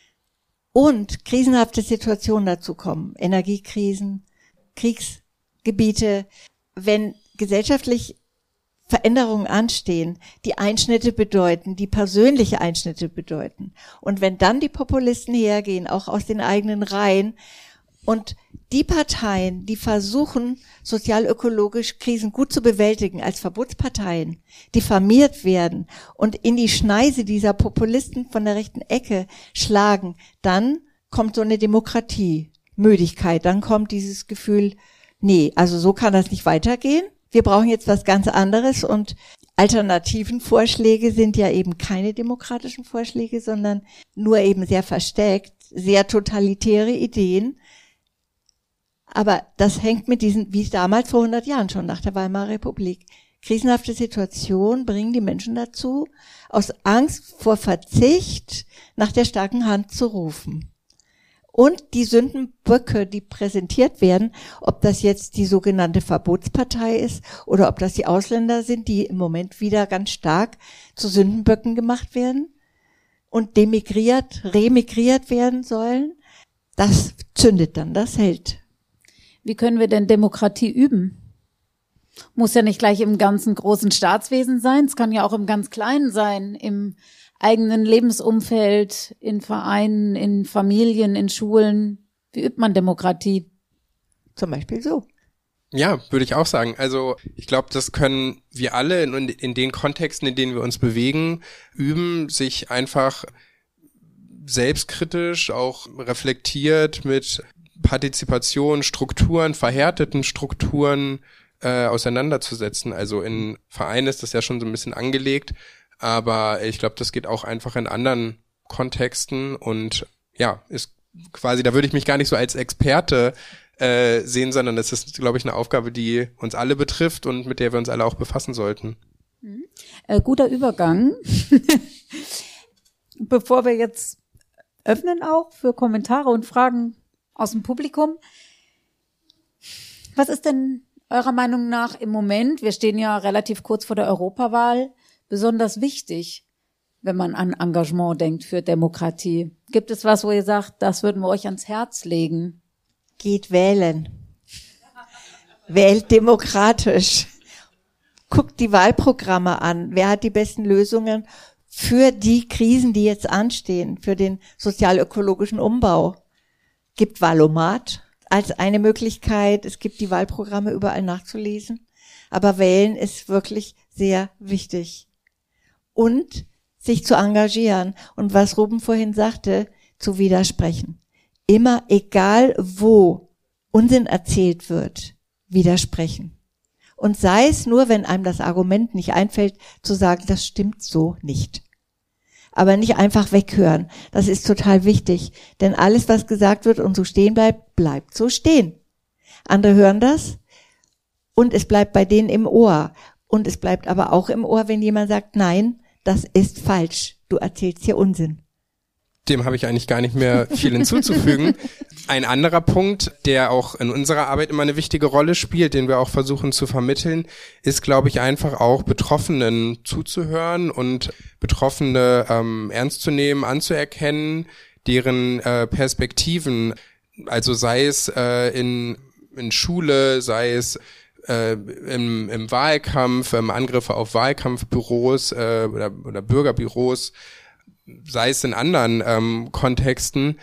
Und krisenhafte Situationen dazu kommen, Energiekrisen, Kriegsgebiete, wenn gesellschaftlich Veränderungen anstehen, die Einschnitte bedeuten, die persönliche Einschnitte bedeuten. Und wenn dann die Populisten hergehen, auch aus den eigenen Reihen, und die Parteien, die versuchen, sozial-ökologisch Krisen gut zu bewältigen, als Verbotsparteien diffamiert werden und in die Schneise dieser Populisten von der rechten Ecke schlagen, dann kommt so eine Demokratiemüdigkeit, dann kommt dieses Gefühl, nee, also so kann das nicht weitergehen. Wir brauchen jetzt was ganz anderes und alternativen Vorschläge sind ja eben keine demokratischen Vorschläge, sondern nur eben sehr versteckt, sehr totalitäre Ideen. Aber das hängt mit diesen, wie damals vor 100 Jahren schon nach der Weimarer Republik. Krisenhafte Situationen bringen die Menschen dazu, aus Angst vor Verzicht nach der starken Hand zu rufen. Und die Sündenböcke, die präsentiert werden, ob das jetzt die sogenannte Verbotspartei ist oder ob das die Ausländer sind, die im Moment wieder ganz stark zu Sündenböcken gemacht werden und remigriert werden sollen, Das zündet dann, das hält. Wie können wir denn Demokratie üben? Muss ja nicht gleich im ganzen großen Staatswesen sein, es kann ja auch im ganz Kleinen sein, im eigenen Lebensumfeld, in Vereinen, in Familien, in Schulen. Wie übt man Demokratie? Zum Beispiel so. Ja, würde ich auch sagen. Also ich glaube, das können wir alle in den Kontexten, in denen wir uns bewegen, üben, sich einfach selbstkritisch, auch reflektiert mit Partizipation, Strukturen, verhärteten Strukturen auseinanderzusetzen. Also in Vereinen ist das ja schon so ein bisschen angelegt, aber ich glaube, das geht auch einfach in anderen Kontexten und ja, ist quasi, da würde ich mich gar nicht so als Experte sehen, sondern das ist, glaube ich, eine Aufgabe, die uns alle betrifft und mit der wir uns alle auch befassen sollten. Guter Übergang. Bevor wir jetzt öffnen auch für Kommentare und Fragen aus dem Publikum. Was ist denn eurer Meinung nach im Moment, wir stehen ja relativ kurz vor der Europawahl, besonders wichtig, wenn man an Engagement denkt für Demokratie? Gibt es was, wo ihr sagt, das würden wir euch ans Herz legen? Geht wählen. Wählt demokratisch. Guckt die Wahlprogramme an. Wer hat die besten Lösungen für die Krisen, die jetzt anstehen, für den sozial-ökologischen Umbau? Gibt Wahlomat als eine Möglichkeit. Es gibt die Wahlprogramme überall nachzulesen. Aber wählen ist wirklich sehr wichtig. Und sich zu engagieren. Und was Ruben vorhin sagte, zu widersprechen. Immer, egal wo Unsinn erzählt wird, widersprechen. Und sei es nur, wenn einem das Argument nicht einfällt, zu sagen, das stimmt so nicht. Aber nicht einfach weghören. Das ist total wichtig. Denn alles, was gesagt wird und so stehen bleibt, bleibt so stehen. Andere hören das und es bleibt bei denen im Ohr. Und es bleibt aber auch im Ohr, wenn jemand sagt, nein, das ist falsch. Du erzählst hier Unsinn. Dem habe ich eigentlich gar nicht mehr viel hinzuzufügen. Ein anderer Punkt, der auch in unserer Arbeit immer eine wichtige Rolle spielt, den wir auch versuchen zu vermitteln, ist, glaube ich, einfach auch Betroffenen zuzuhören und Betroffene ernst zu nehmen, anzuerkennen, deren Perspektiven, also sei es in Schule, sei es im Wahlkampf, Angriffe auf Wahlkampfbüros oder Bürgerbüros, sei es in anderen Kontexten.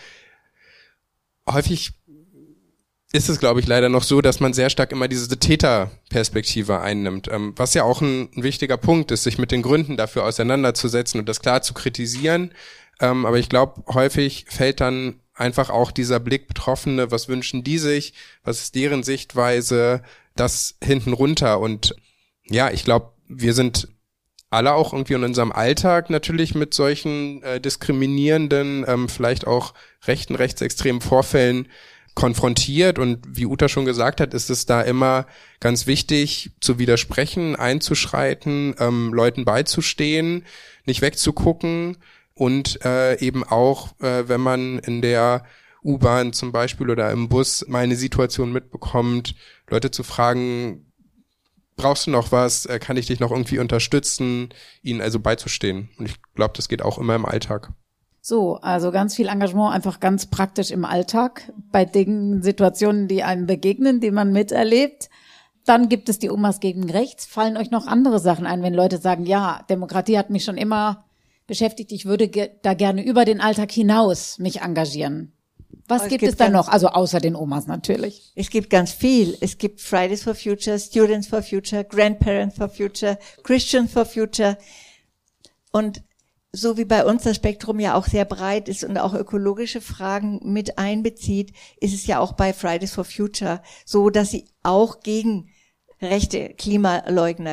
Häufig ist es, glaube ich, leider noch so, dass man sehr stark immer diese Täterperspektive einnimmt, was ja auch ein wichtiger Punkt ist, sich mit den Gründen dafür auseinanderzusetzen und das klar zu kritisieren. Aber ich glaube, häufig fällt dann einfach auch dieser Blick Betroffene, was wünschen die sich, was ist deren Sichtweise, das hinten runter. Und ja, ich glaube, wir sind alle auch irgendwie in unserem Alltag natürlich mit solchen diskriminierenden, vielleicht auch rechtsextremen Vorfällen konfrontiert. Und wie Uta schon gesagt hat, ist es da immer ganz wichtig zu widersprechen, einzuschreiten, Leuten beizustehen, nicht wegzugucken und eben auch, wenn man in der U-Bahn zum Beispiel oder im Bus mal eine Situation mitbekommt, Leute zu fragen, brauchst du noch was, kann ich dich noch irgendwie unterstützen, ihnen also beizustehen. Und ich glaube, das geht auch immer im Alltag. So, also ganz viel Engagement einfach ganz praktisch im Alltag, bei Dingen, Situationen, die einem begegnen, die man miterlebt. Dann gibt es die Omas gegen rechts. Fallen euch noch andere Sachen ein, wenn Leute sagen, ja, Demokratie hat mich schon immer beschäftigt, ich würde da gerne über den Alltag hinaus mich engagieren. Was gibt es da noch? Also außer den Omas natürlich. Es gibt ganz viel. Es gibt Fridays for Future, Students for Future, Grandparents for Future, Christians for Future. Und so wie bei uns das Spektrum ja auch sehr breit ist und auch ökologische Fragen mit einbezieht, ist es ja auch bei Fridays for Future so, dass sie auch gegen rechte Klimaleugner,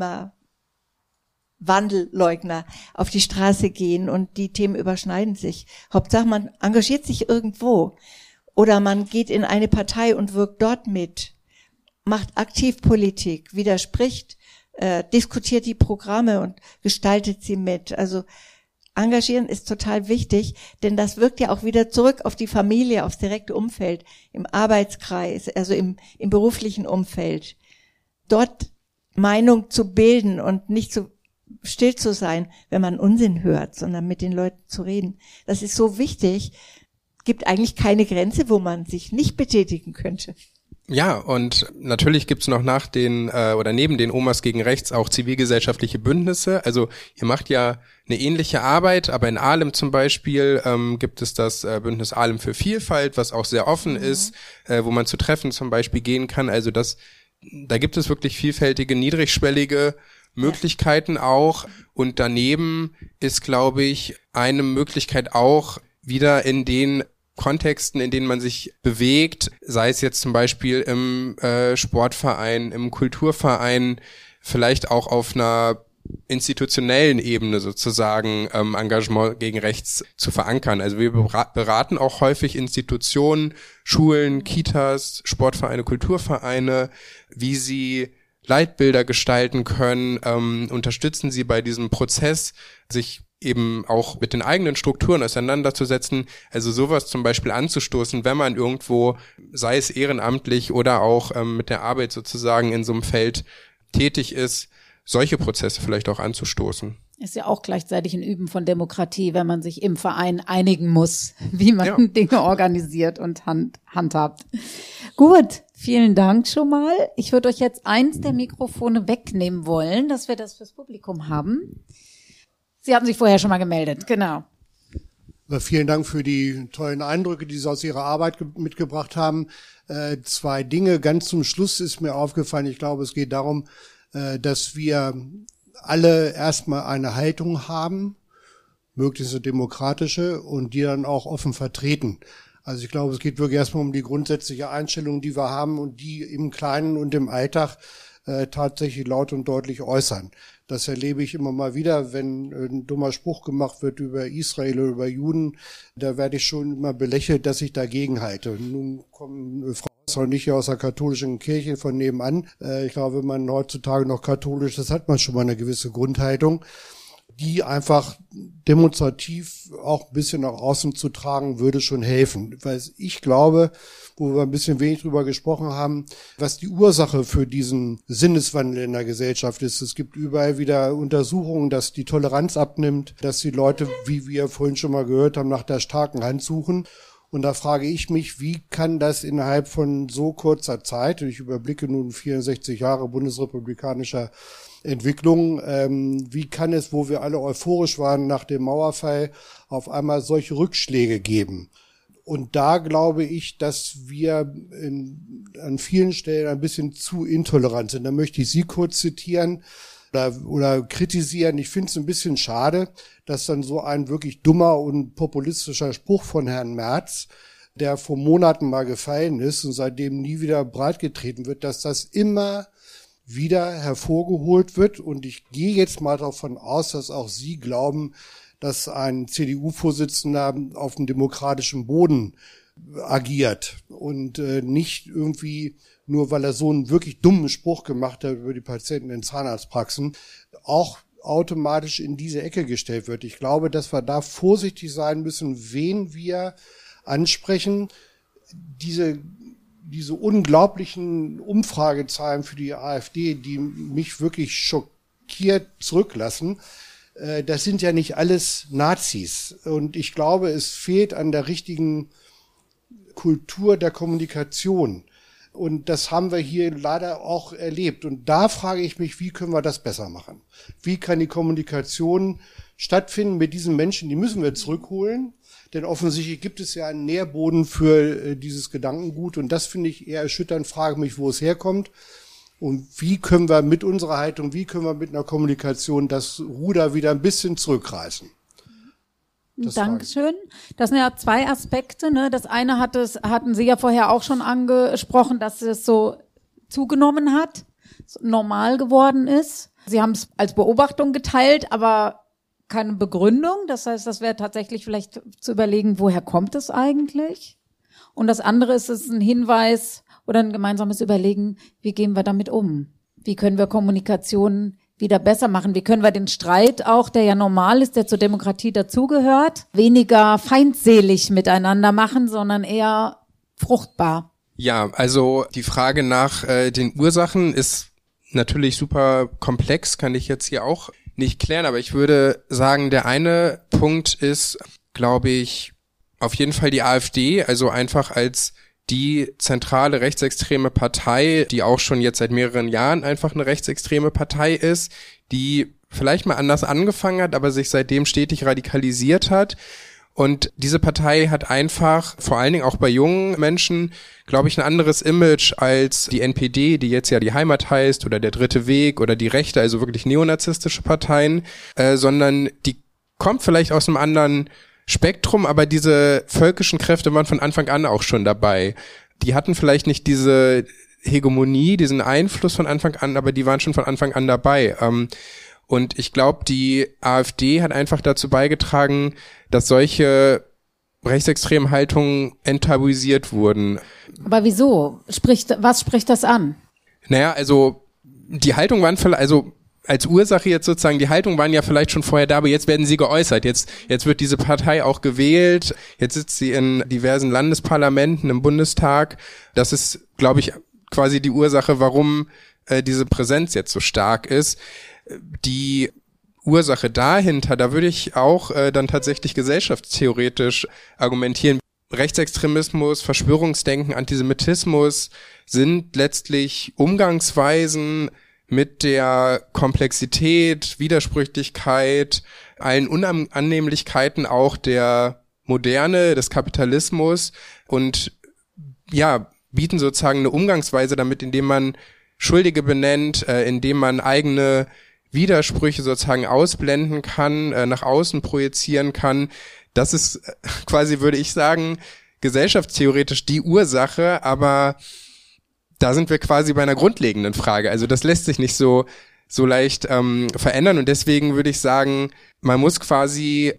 Wandelleugner auf die Straße gehen und die Themen überschneiden sich. Hauptsache, man engagiert sich irgendwo oder man geht in eine Partei und wirkt dort mit, macht Aktivpolitik, widerspricht, diskutiert die Programme und gestaltet sie mit. Also engagieren ist total wichtig, denn das wirkt ja auch wieder zurück auf die Familie, aufs direkte Umfeld, im Arbeitskreis, also im beruflichen Umfeld. Dort Meinung zu bilden und nicht zu still zu sein, wenn man Unsinn hört, sondern mit den Leuten zu reden. Das ist so wichtig. gibt eigentlich keine Grenze, wo man sich nicht betätigen könnte. Ja, und natürlich gibt's noch neben den Omas gegen Rechts auch zivilgesellschaftliche Bündnisse. Also ihr macht ja eine ähnliche Arbeit, aber in Ahlem zum Beispiel gibt es das Bündnis Ahlem für Vielfalt, was auch sehr offen ist, wo man zu Treffen zum Beispiel gehen kann. Also da gibt es wirklich vielfältige, niedrigschwellige Möglichkeiten auch. Und daneben ist, glaube ich, eine Möglichkeit auch wieder in den Kontexten, in denen man sich bewegt, sei es jetzt zum Beispiel im Sportverein, im Kulturverein, vielleicht auch auf einer institutionellen Ebene sozusagen Engagement gegen Rechts zu verankern. Also wir beraten auch häufig Institutionen, Schulen, Kitas, Sportvereine, Kulturvereine, wie sie Leitbilder gestalten können, unterstützen sie bei diesem Prozess, sich eben auch mit den eigenen Strukturen auseinanderzusetzen, also sowas zum Beispiel anzustoßen, wenn man irgendwo, sei es ehrenamtlich oder auch mit der Arbeit sozusagen in so einem Feld tätig ist, solche Prozesse vielleicht auch anzustoßen. Ist ja auch gleichzeitig ein Üben von Demokratie, wenn man sich im Verein einigen muss, wie man Dinge organisiert und handhabt. Gut, vielen Dank schon mal. Ich würde euch jetzt eins der Mikrofone wegnehmen wollen, dass wir das fürs Publikum haben. Sie haben sich vorher schon mal gemeldet, genau. Vielen Dank für die tollen Eindrücke, die Sie aus Ihrer Arbeit mitgebracht haben. 2 Dinge. Ganz zum Schluss ist mir aufgefallen, ich glaube, es geht darum, dass wir alle erstmal eine Haltung haben, möglichst eine demokratische, und die dann auch offen vertreten. Also ich glaube, es geht wirklich erstmal um die grundsätzliche Einstellung, die wir haben und die im Kleinen und im Alltag tatsächlich laut und deutlich äußern. Das erlebe ich immer mal wieder, wenn ein dummer Spruch gemacht wird über Israel oder über Juden, da werde ich schon immer belächelt, dass ich dagegen halte. Nun kommen Frau nicht aus der katholischen Kirche von nebenan. Ich glaube, wenn man heutzutage noch katholisch ist, hat man schon mal eine gewisse Grundhaltung, die einfach demonstrativ auch ein bisschen nach außen zu tragen, würde schon helfen. Weil ich glaube, wo wir ein bisschen wenig drüber gesprochen haben, was die Ursache für diesen Sinneswandel in der Gesellschaft ist. Es gibt überall wieder Untersuchungen, dass die Toleranz abnimmt, dass die Leute, wie wir vorhin schon mal gehört haben, nach der starken Hand suchen. Und da frage ich mich, wie kann das innerhalb von so kurzer Zeit, ich überblicke nun 64 Jahre bundesrepublikanischer Entwicklung, wie kann es, wo wir alle euphorisch waren nach dem Mauerfall, auf einmal solche Rückschläge geben? Und da glaube ich, dass wir an vielen Stellen ein bisschen zu intolerant sind. Da möchte ich Sie kurz zitieren oder kritisieren. Ich finde es ein bisschen schade, dass dann so ein wirklich dummer und populistischer Spruch von Herrn Merz, der vor Monaten mal gefallen ist und seitdem nie wieder breitgetreten wird, dass das immer wieder hervorgeholt wird. Und ich gehe jetzt mal davon aus, dass auch Sie glauben, dass ein CDU-Vorsitzender auf dem demokratischen Boden agiert und nicht irgendwie, nur weil er so einen wirklich dummen Spruch gemacht hat über die Patienten in Zahnarztpraxen, auch automatisch in diese Ecke gestellt wird. Ich glaube, dass wir da vorsichtig sein müssen, wen wir ansprechen. Diese unglaublichen Umfragezahlen für die AfD, die mich wirklich schockiert zurücklassen, das sind ja nicht alles Nazis. Und ich glaube, es fehlt an der richtigen Kultur der Kommunikation. Und das haben wir hier leider auch erlebt. Und da frage ich mich, wie können wir das besser machen? Wie kann die Kommunikation stattfinden mit diesen Menschen? Die müssen wir zurückholen. Denn offensichtlich gibt es ja einen Nährboden für dieses Gedankengut. Und das finde ich eher erschütternd. Frage mich, wo es herkommt. Und wie können wir mit unserer Haltung, wie können wir mit einer Kommunikation das Ruder wieder ein bisschen zurückreißen? Dankeschön. Das sind ja 2 Aspekte, ne? Das eine hatten Sie ja vorher auch schon angesprochen, dass es so zugenommen hat, so normal geworden ist. Sie haben es als Beobachtung geteilt, aber keine Begründung. Das heißt, das wäre tatsächlich vielleicht zu überlegen, woher kommt es eigentlich? Und das andere ist es ein Hinweis oder ein gemeinsames Überlegen, wie gehen wir damit um? Wie können wir Kommunikation wieder besser machen? Wie können wir den Streit auch, der ja normal ist, der zur Demokratie dazugehört, weniger feindselig miteinander machen, sondern eher fruchtbar? Ja, also die Frage nach den Ursachen ist natürlich super komplex, kann ich jetzt hier auch nicht klären, aber ich würde sagen, der eine Punkt ist, glaube ich, auf jeden Fall die AfD, also einfach als die zentrale rechtsextreme Partei, die auch schon jetzt seit mehreren Jahren einfach eine rechtsextreme Partei ist, die vielleicht mal anders angefangen hat, aber sich seitdem stetig radikalisiert hat. Und diese Partei hat einfach, vor allen Dingen auch bei jungen Menschen, glaube ich, ein anderes Image als die NPD, die jetzt ja die Heimat heißt, oder der Dritte Weg oder die Rechte, also wirklich neonazistische Parteien, sondern die kommt vielleicht aus einem anderen Spektrum, aber diese völkischen Kräfte waren von Anfang an auch schon dabei. Die hatten vielleicht nicht diese Hegemonie, diesen Einfluss von Anfang an, aber die waren schon von Anfang an dabei. Und ich glaube, die AfD hat einfach dazu beigetragen, dass solche rechtsextremen Haltungen enttabuisiert wurden. Aber wieso? Was spricht das an? Naja, also die Haltungen waren vielleicht, also als Ursache jetzt sozusagen, die Haltungen waren ja vielleicht schon vorher da, aber jetzt werden sie geäußert. Jetzt wird diese Partei auch gewählt. Jetzt sitzt sie in diversen Landesparlamenten, im Bundestag. Das ist, glaube ich, quasi die Ursache, warum diese Präsenz jetzt so stark ist. Die Ursache dahinter, da würde ich auch dann tatsächlich gesellschaftstheoretisch argumentieren. Rechtsextremismus, Verschwörungsdenken, Antisemitismus sind letztlich Umgangsweisen mit der Komplexität, Widersprüchlichkeit, allen Unannehmlichkeiten auch der Moderne, des Kapitalismus und ja, bieten sozusagen eine Umgangsweise damit, indem man Schuldige benennt, indem man eigene Widersprüche sozusagen ausblenden kann, nach außen projizieren kann. Das ist quasi, würde ich sagen, gesellschaftstheoretisch die Ursache, aber da sind wir quasi bei einer grundlegenden Frage. Also das lässt sich nicht so leicht verändern und deswegen würde ich sagen, man muss quasi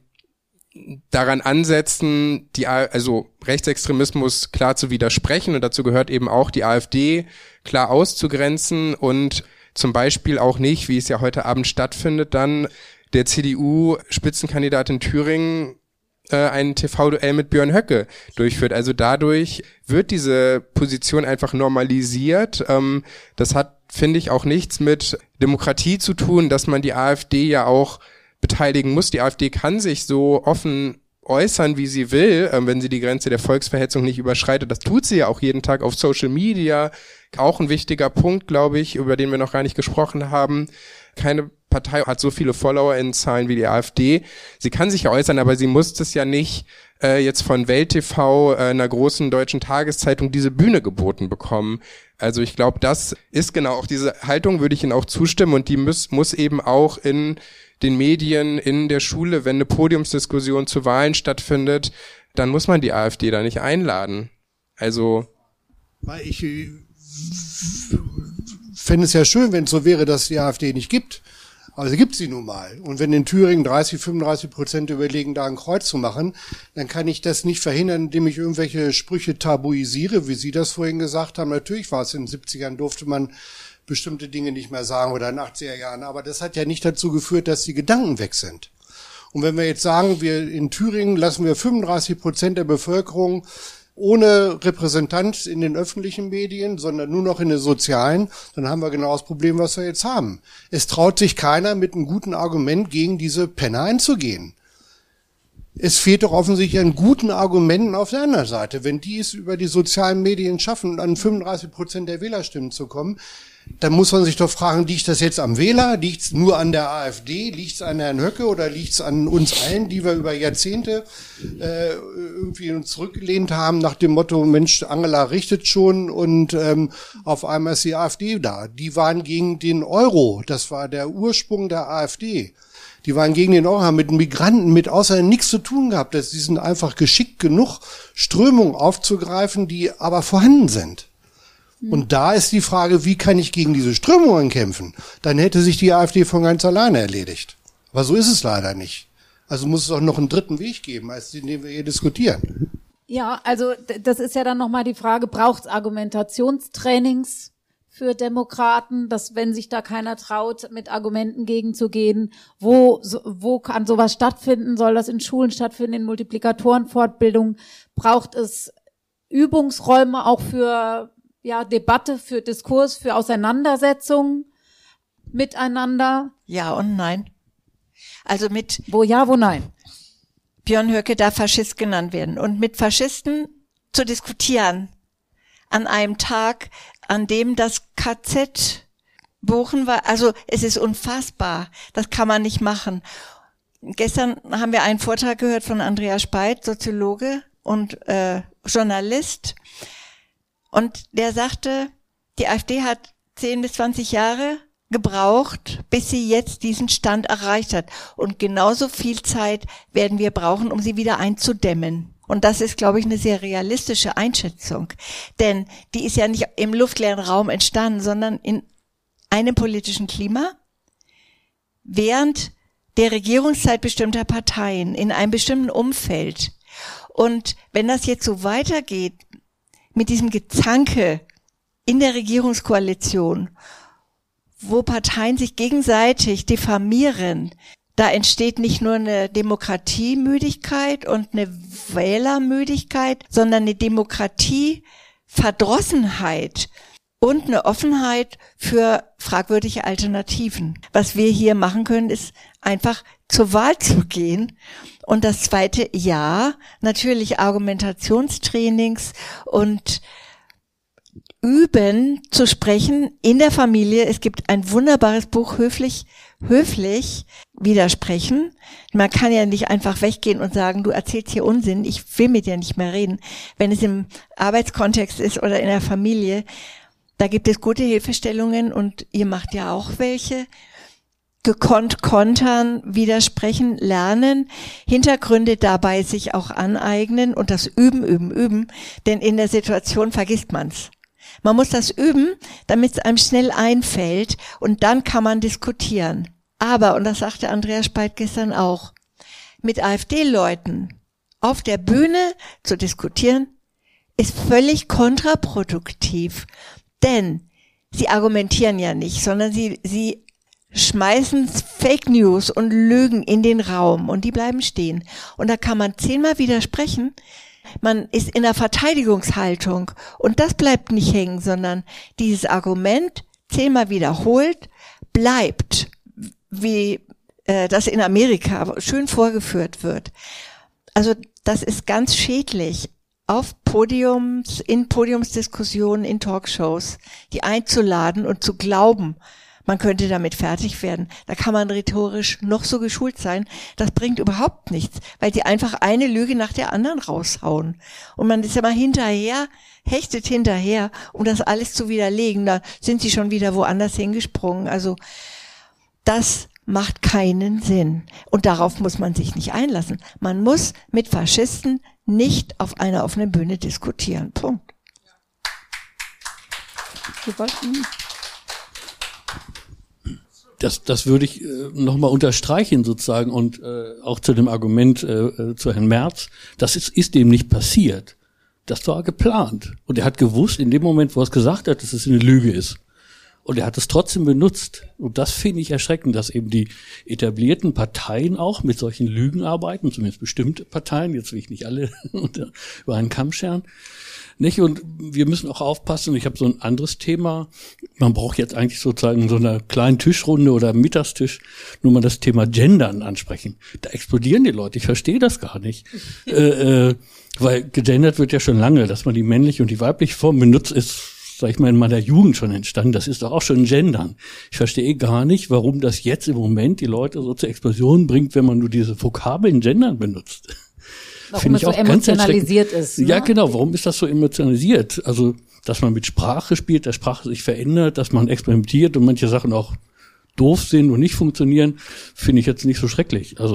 daran ansetzen, also Rechtsextremismus klar zu widersprechen und dazu gehört eben auch die AfD klar auszugrenzen und zum Beispiel auch nicht, wie es ja heute Abend stattfindet, dann der CDU-Spitzenkandidat in Thüringen ein TV-Duell mit Björn Höcke durchführt. Also dadurch wird diese Position einfach normalisiert. Das hat, finde ich, auch nichts mit Demokratie zu tun, dass man die AfD ja auch beteiligen muss. Die AfD kann sich so offen äußern, wie sie will, wenn sie die Grenze der Volksverhetzung nicht überschreitet. Das tut sie ja auch jeden Tag auf Social Media. Auch ein wichtiger Punkt, glaube ich, über den wir noch gar nicht gesprochen haben. Keine Partei hat so viele FollowerInnen-Zahlen wie die AfD. Sie kann sich ja äußern, aber sie muss das ja nicht jetzt von Welt TV, einer großen deutschen Tageszeitung, diese Bühne geboten bekommen. Also ich glaube, das ist genau auch diese Haltung, würde ich Ihnen auch zustimmen und die muss eben auch in den Medien, in der Schule, wenn eine Podiumsdiskussion zu Wahlen stattfindet, dann muss man die AfD da nicht einladen. Also weil ich fände es ja schön, wenn es so wäre, dass es die AfD nicht gibt. Aber sie gibt sie nun mal. Und wenn in Thüringen 35% überlegen, da ein Kreuz zu machen, dann kann ich das nicht verhindern, indem ich irgendwelche Sprüche tabuisiere, wie Sie das vorhin gesagt haben. Natürlich war es in den 70ern, durfte man bestimmte Dinge nicht mehr sagen oder in den 80er Jahren. Aber das hat ja nicht dazu geführt, dass die Gedanken weg sind. Und wenn wir jetzt sagen, wir in Thüringen lassen wir 35% der Bevölkerung ohne Repräsentanz in den öffentlichen Medien, sondern nur noch in den sozialen, dann haben wir genau das Problem, was wir jetzt haben. Es traut sich keiner mit einem guten Argument gegen diese Penner einzugehen. Es fehlt doch offensichtlich an guten Argumenten auf der anderen Seite. Wenn die es über die sozialen Medien schaffen, an 35% der Wählerstimmen zu kommen, dann muss man sich doch fragen, liegt das jetzt am Wähler, liegt es nur an der AfD, liegt es an Herrn Höcke oder liegt es an uns allen, die wir über Jahrzehnte irgendwie uns zurückgelehnt haben nach dem Motto, Mensch, Angela richtet schon und auf einmal ist die AfD da. Die waren gegen den Euro, das war der Ursprung der AfD. Die waren gegen den Euro, haben mit Migranten mit außerdem nichts zu tun gehabt. Die sind einfach geschickt genug, Strömungen aufzugreifen, die aber vorhanden sind. Und da ist die Frage, wie kann ich gegen diese Strömungen kämpfen? Dann hätte sich die AfD von ganz alleine erledigt. Aber so ist es leider nicht. Also muss es auch noch einen dritten Weg geben, als den wir hier diskutieren. Ja, also das ist ja dann nochmal die Frage, braucht es Argumentationstrainings für Demokraten, dass wenn sich da keiner traut, mit Argumenten gegenzugehen, wo kann sowas stattfinden? Soll das in Schulen stattfinden, in Multiplikatorenfortbildungen? Braucht es Übungsräume auch für Debatte, für Diskurs, für Auseinandersetzung miteinander? Ja und nein. Also mit wo ja, wo nein. Björn Höcke darf Faschist genannt werden. Und mit Faschisten zu diskutieren an einem Tag, an dem das KZ Bochen war, also es ist unfassbar. Das kann man nicht machen. Gestern haben wir einen Vortrag gehört von Andreas Speit, Soziologe und Journalist. Und der sagte, die AfD hat 10 bis 20 Jahre gebraucht, bis sie jetzt diesen Stand erreicht hat. Und genauso viel Zeit werden wir brauchen, um sie wieder einzudämmen. Und das ist, glaube ich, eine sehr realistische Einschätzung. Denn die ist ja nicht im luftleeren Raum entstanden, sondern in einem politischen Klima, während der Regierungszeit bestimmter Parteien, in einem bestimmten Umfeld. Und wenn das jetzt so weitergeht, mit diesem Gezanke in der Regierungskoalition, wo Parteien sich gegenseitig diffamieren, da entsteht nicht nur eine Demokratiemüdigkeit und eine Wählermüdigkeit, sondern eine Demokratieverdrossenheit und eine Offenheit für fragwürdige Alternativen. Was wir hier machen können, ist einfach zur Wahl zu gehen. Und das zweite Jahr, natürlich Argumentationstrainings und üben zu sprechen in der Familie. Es gibt ein wunderbares Buch, höflich widersprechen. Man kann ja nicht einfach weggehen und sagen, du erzählst hier Unsinn, ich will mit dir nicht mehr reden. Wenn es im Arbeitskontext ist oder in der Familie, da gibt es gute Hilfestellungen und ihr macht ja auch welche. Gekonnt kontern, widersprechen, lernen, Hintergründe dabei sich auch aneignen und das üben, denn in der Situation vergisst man's. Man muss das üben, damit es einem schnell einfällt und dann kann man diskutieren. Aber, und das sagte Andreas Speit gestern auch, mit AfD-Leuten auf der Bühne zu diskutieren, ist völlig kontraproduktiv. Denn sie argumentieren ja nicht, sondern sie schmeißen Fake News und Lügen in den Raum und die bleiben stehen. Und da kann man 10-mal widersprechen. Man ist in der Verteidigungshaltung und das bleibt nicht hängen, sondern dieses Argument 10-mal wiederholt bleibt, wie das in Amerika schön vorgeführt wird. Also das ist ganz schädlich, auf in Podiumsdiskussionen, in Talkshows, die einzuladen und zu glauben, man könnte damit fertig werden. Da kann man rhetorisch noch so geschult sein. Das bringt überhaupt nichts, weil sie einfach eine Lüge nach der anderen raushauen. Und man ist immer hechtet hinterher, um das alles zu widerlegen. Da sind sie schon wieder woanders hingesprungen. Also das macht keinen Sinn. Und darauf muss man sich nicht einlassen. Man muss mit Faschisten nicht auf einer offenen Bühne diskutieren. Punkt. Sie wollten... Das würde ich nochmal unterstreichen sozusagen und auch zu dem Argument zu Herrn Merz, das ist dem nicht passiert. Das war geplant. Und er hat gewusst, in dem Moment, wo er es gesagt hat, dass es eine Lüge ist. Und er hat es trotzdem benutzt. Und das finde ich erschreckend, dass eben die etablierten Parteien auch mit solchen Lügen arbeiten, zumindest bestimmte Parteien, jetzt will ich nicht alle über einen Kamm scheren. Nicht? Und wir müssen auch aufpassen, ich habe so ein anderes Thema, man braucht jetzt eigentlich sozusagen so einer kleinen Tischrunde oder Mittagstisch nur mal das Thema Gendern ansprechen. Da explodieren die Leute, ich verstehe das gar nicht. Weil gegendert wird ja schon lange, dass man die männliche und die weibliche Form benutzt, ist, sag ich mal, in meiner Jugend schon entstanden. Das ist doch auch schon Gendern. Ich verstehe gar nicht, warum das jetzt im Moment die Leute so zur Explosion bringt, wenn man nur diese Vokabeln Gendern benutzt. Warum es so emotionalisiert ist. Ne? Ja, genau. Warum ist das so emotionalisiert? Also, dass man mit Sprache spielt, dass Sprache sich verändert, dass man experimentiert und manche Sachen auch doof sind und nicht funktionieren, finde ich jetzt nicht so schrecklich. Also.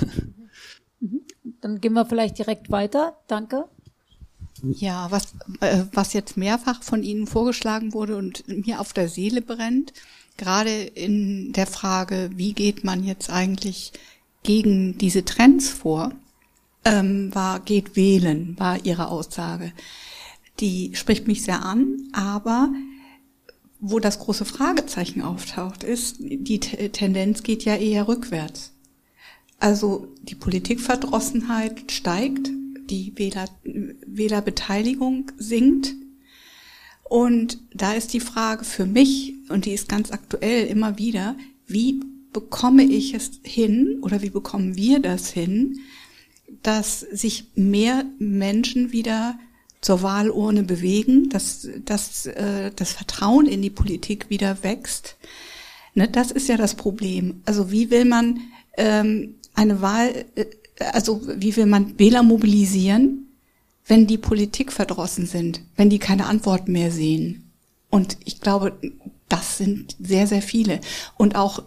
Dann gehen wir vielleicht direkt weiter. Danke. Ja, was jetzt mehrfach von Ihnen vorgeschlagen wurde und mir auf der Seele brennt, gerade in der Frage, wie geht man jetzt eigentlich gegen diese Trends vor, geht wählen, war Ihre Aussage. Die spricht mich sehr an, aber wo das große Fragezeichen auftaucht, ist, die Tendenz geht ja eher rückwärts. Also die Politikverdrossenheit steigt, die Wählerbeteiligung sinkt. Und da ist die Frage für mich, und die ist ganz aktuell immer wieder, wie bekomme ich es hin oder wie bekommen wir das hin, dass sich mehr Menschen wieder zur Wahlurne bewegen, dass das Vertrauen in die Politik wieder wächst. Ne, das ist ja das Problem. Also wie will man eine Wahl, wie will man Wähler mobilisieren, wenn die Politik verdrossen sind, wenn die keine Antwort mehr sehen? Und ich glaube, das sind sehr, sehr viele. Und auch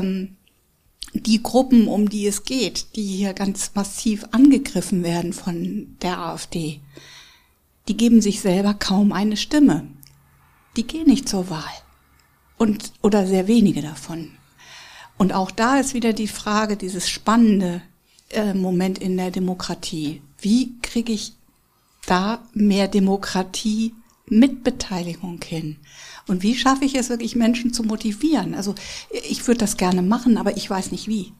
die Gruppen, um die es geht, die hier ganz massiv angegriffen werden von der AfD, die geben sich selber kaum eine Stimme. Die gehen nicht zur Wahl. Oder sehr wenige davon. Und auch da ist wieder die Frage, dieses spannende Moment in der Demokratie. Wie kriege ich da mehr Demokratie mit Beteiligung hin? Und wie schaffe ich es wirklich, Menschen zu motivieren? Also ich würde das gerne machen, aber ich weiß nicht wie.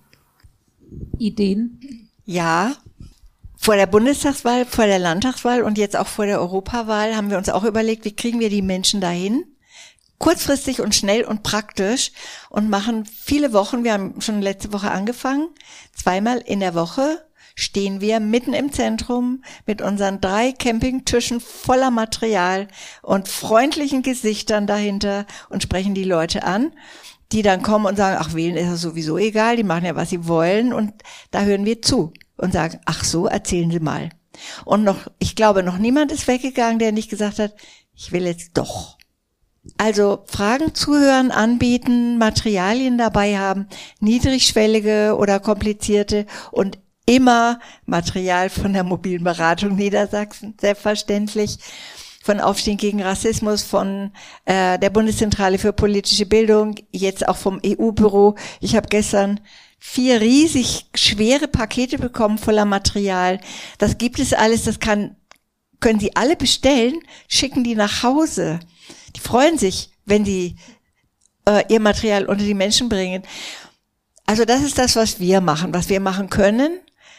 Ideen? Ja, vor der Bundestagswahl, vor der Landtagswahl und jetzt auch vor der Europawahl haben wir uns auch überlegt, wie kriegen wir die Menschen dahin? Kurzfristig und schnell und praktisch und machen viele Wochen, wir haben schon letzte Woche angefangen, 2-mal in der Woche stehen wir mitten im Zentrum mit unseren 3 Campingtischen voller Material und freundlichen Gesichtern dahinter und sprechen die Leute an, die dann kommen und sagen, ach, wählen ist ja sowieso egal, die machen ja, was sie wollen, und da hören wir zu und sagen, ach so, erzählen Sie mal. Und ich glaube, noch niemand ist weggegangen, der nicht gesagt hat, ich will jetzt doch. Also Fragen zuhören, anbieten, Materialien dabei haben, niedrigschwellige oder komplizierte, und immer Material von der mobilen Beratung Niedersachsen, selbstverständlich, von Aufstehen gegen Rassismus, von der Bundeszentrale für politische Bildung, jetzt auch vom EU-Büro. Ich habe gestern 4 riesig schwere Pakete bekommen voller Material. Das gibt es alles, das können Sie alle bestellen, schicken die nach Hause. Die freuen sich, wenn die ihr Material unter die Menschen bringen. Also das ist das, was wir machen können.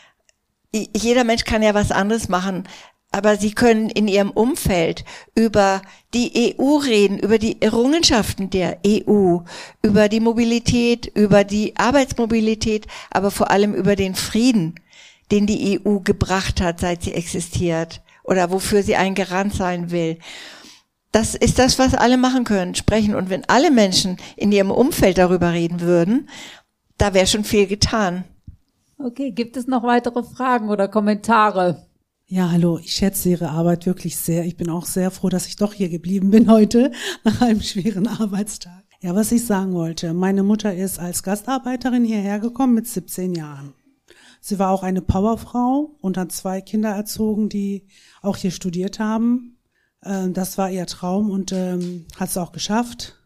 Jeder Mensch kann ja was anderes machen, aber Sie können in Ihrem Umfeld über die EU reden, über die Errungenschaften der EU, über die Mobilität, über die Arbeitsmobilität, aber vor allem über den Frieden, den die EU gebracht hat, seit sie existiert, oder wofür sie ein Garant sein will. Das ist das, was alle machen können, sprechen. Und wenn alle Menschen in ihrem Umfeld darüber reden würden, da wäre schon viel getan. Okay, gibt es noch weitere Fragen oder Kommentare? Ja, hallo, ich schätze Ihre Arbeit wirklich sehr. Ich bin auch sehr froh, dass ich doch hier geblieben bin heute, nach einem schweren Arbeitstag. Ja, was ich sagen wollte, meine Mutter ist als Gastarbeiterin hierher gekommen mit 17 Jahren. Sie war auch eine Powerfrau und hat 2 Kinder erzogen, die auch hier studiert haben. Das war ihr Traum und hat es auch geschafft.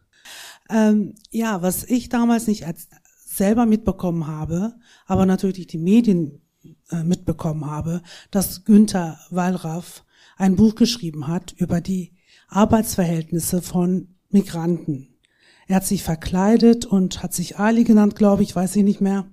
Ja, was ich damals nicht selber mitbekommen habe, aber natürlich die Medien mitbekommen habe, dass Günter Wallraff ein Buch geschrieben hat über die Arbeitsverhältnisse von Migranten. Er hat sich verkleidet und hat sich Ali genannt, glaube ich, weiß ich nicht mehr.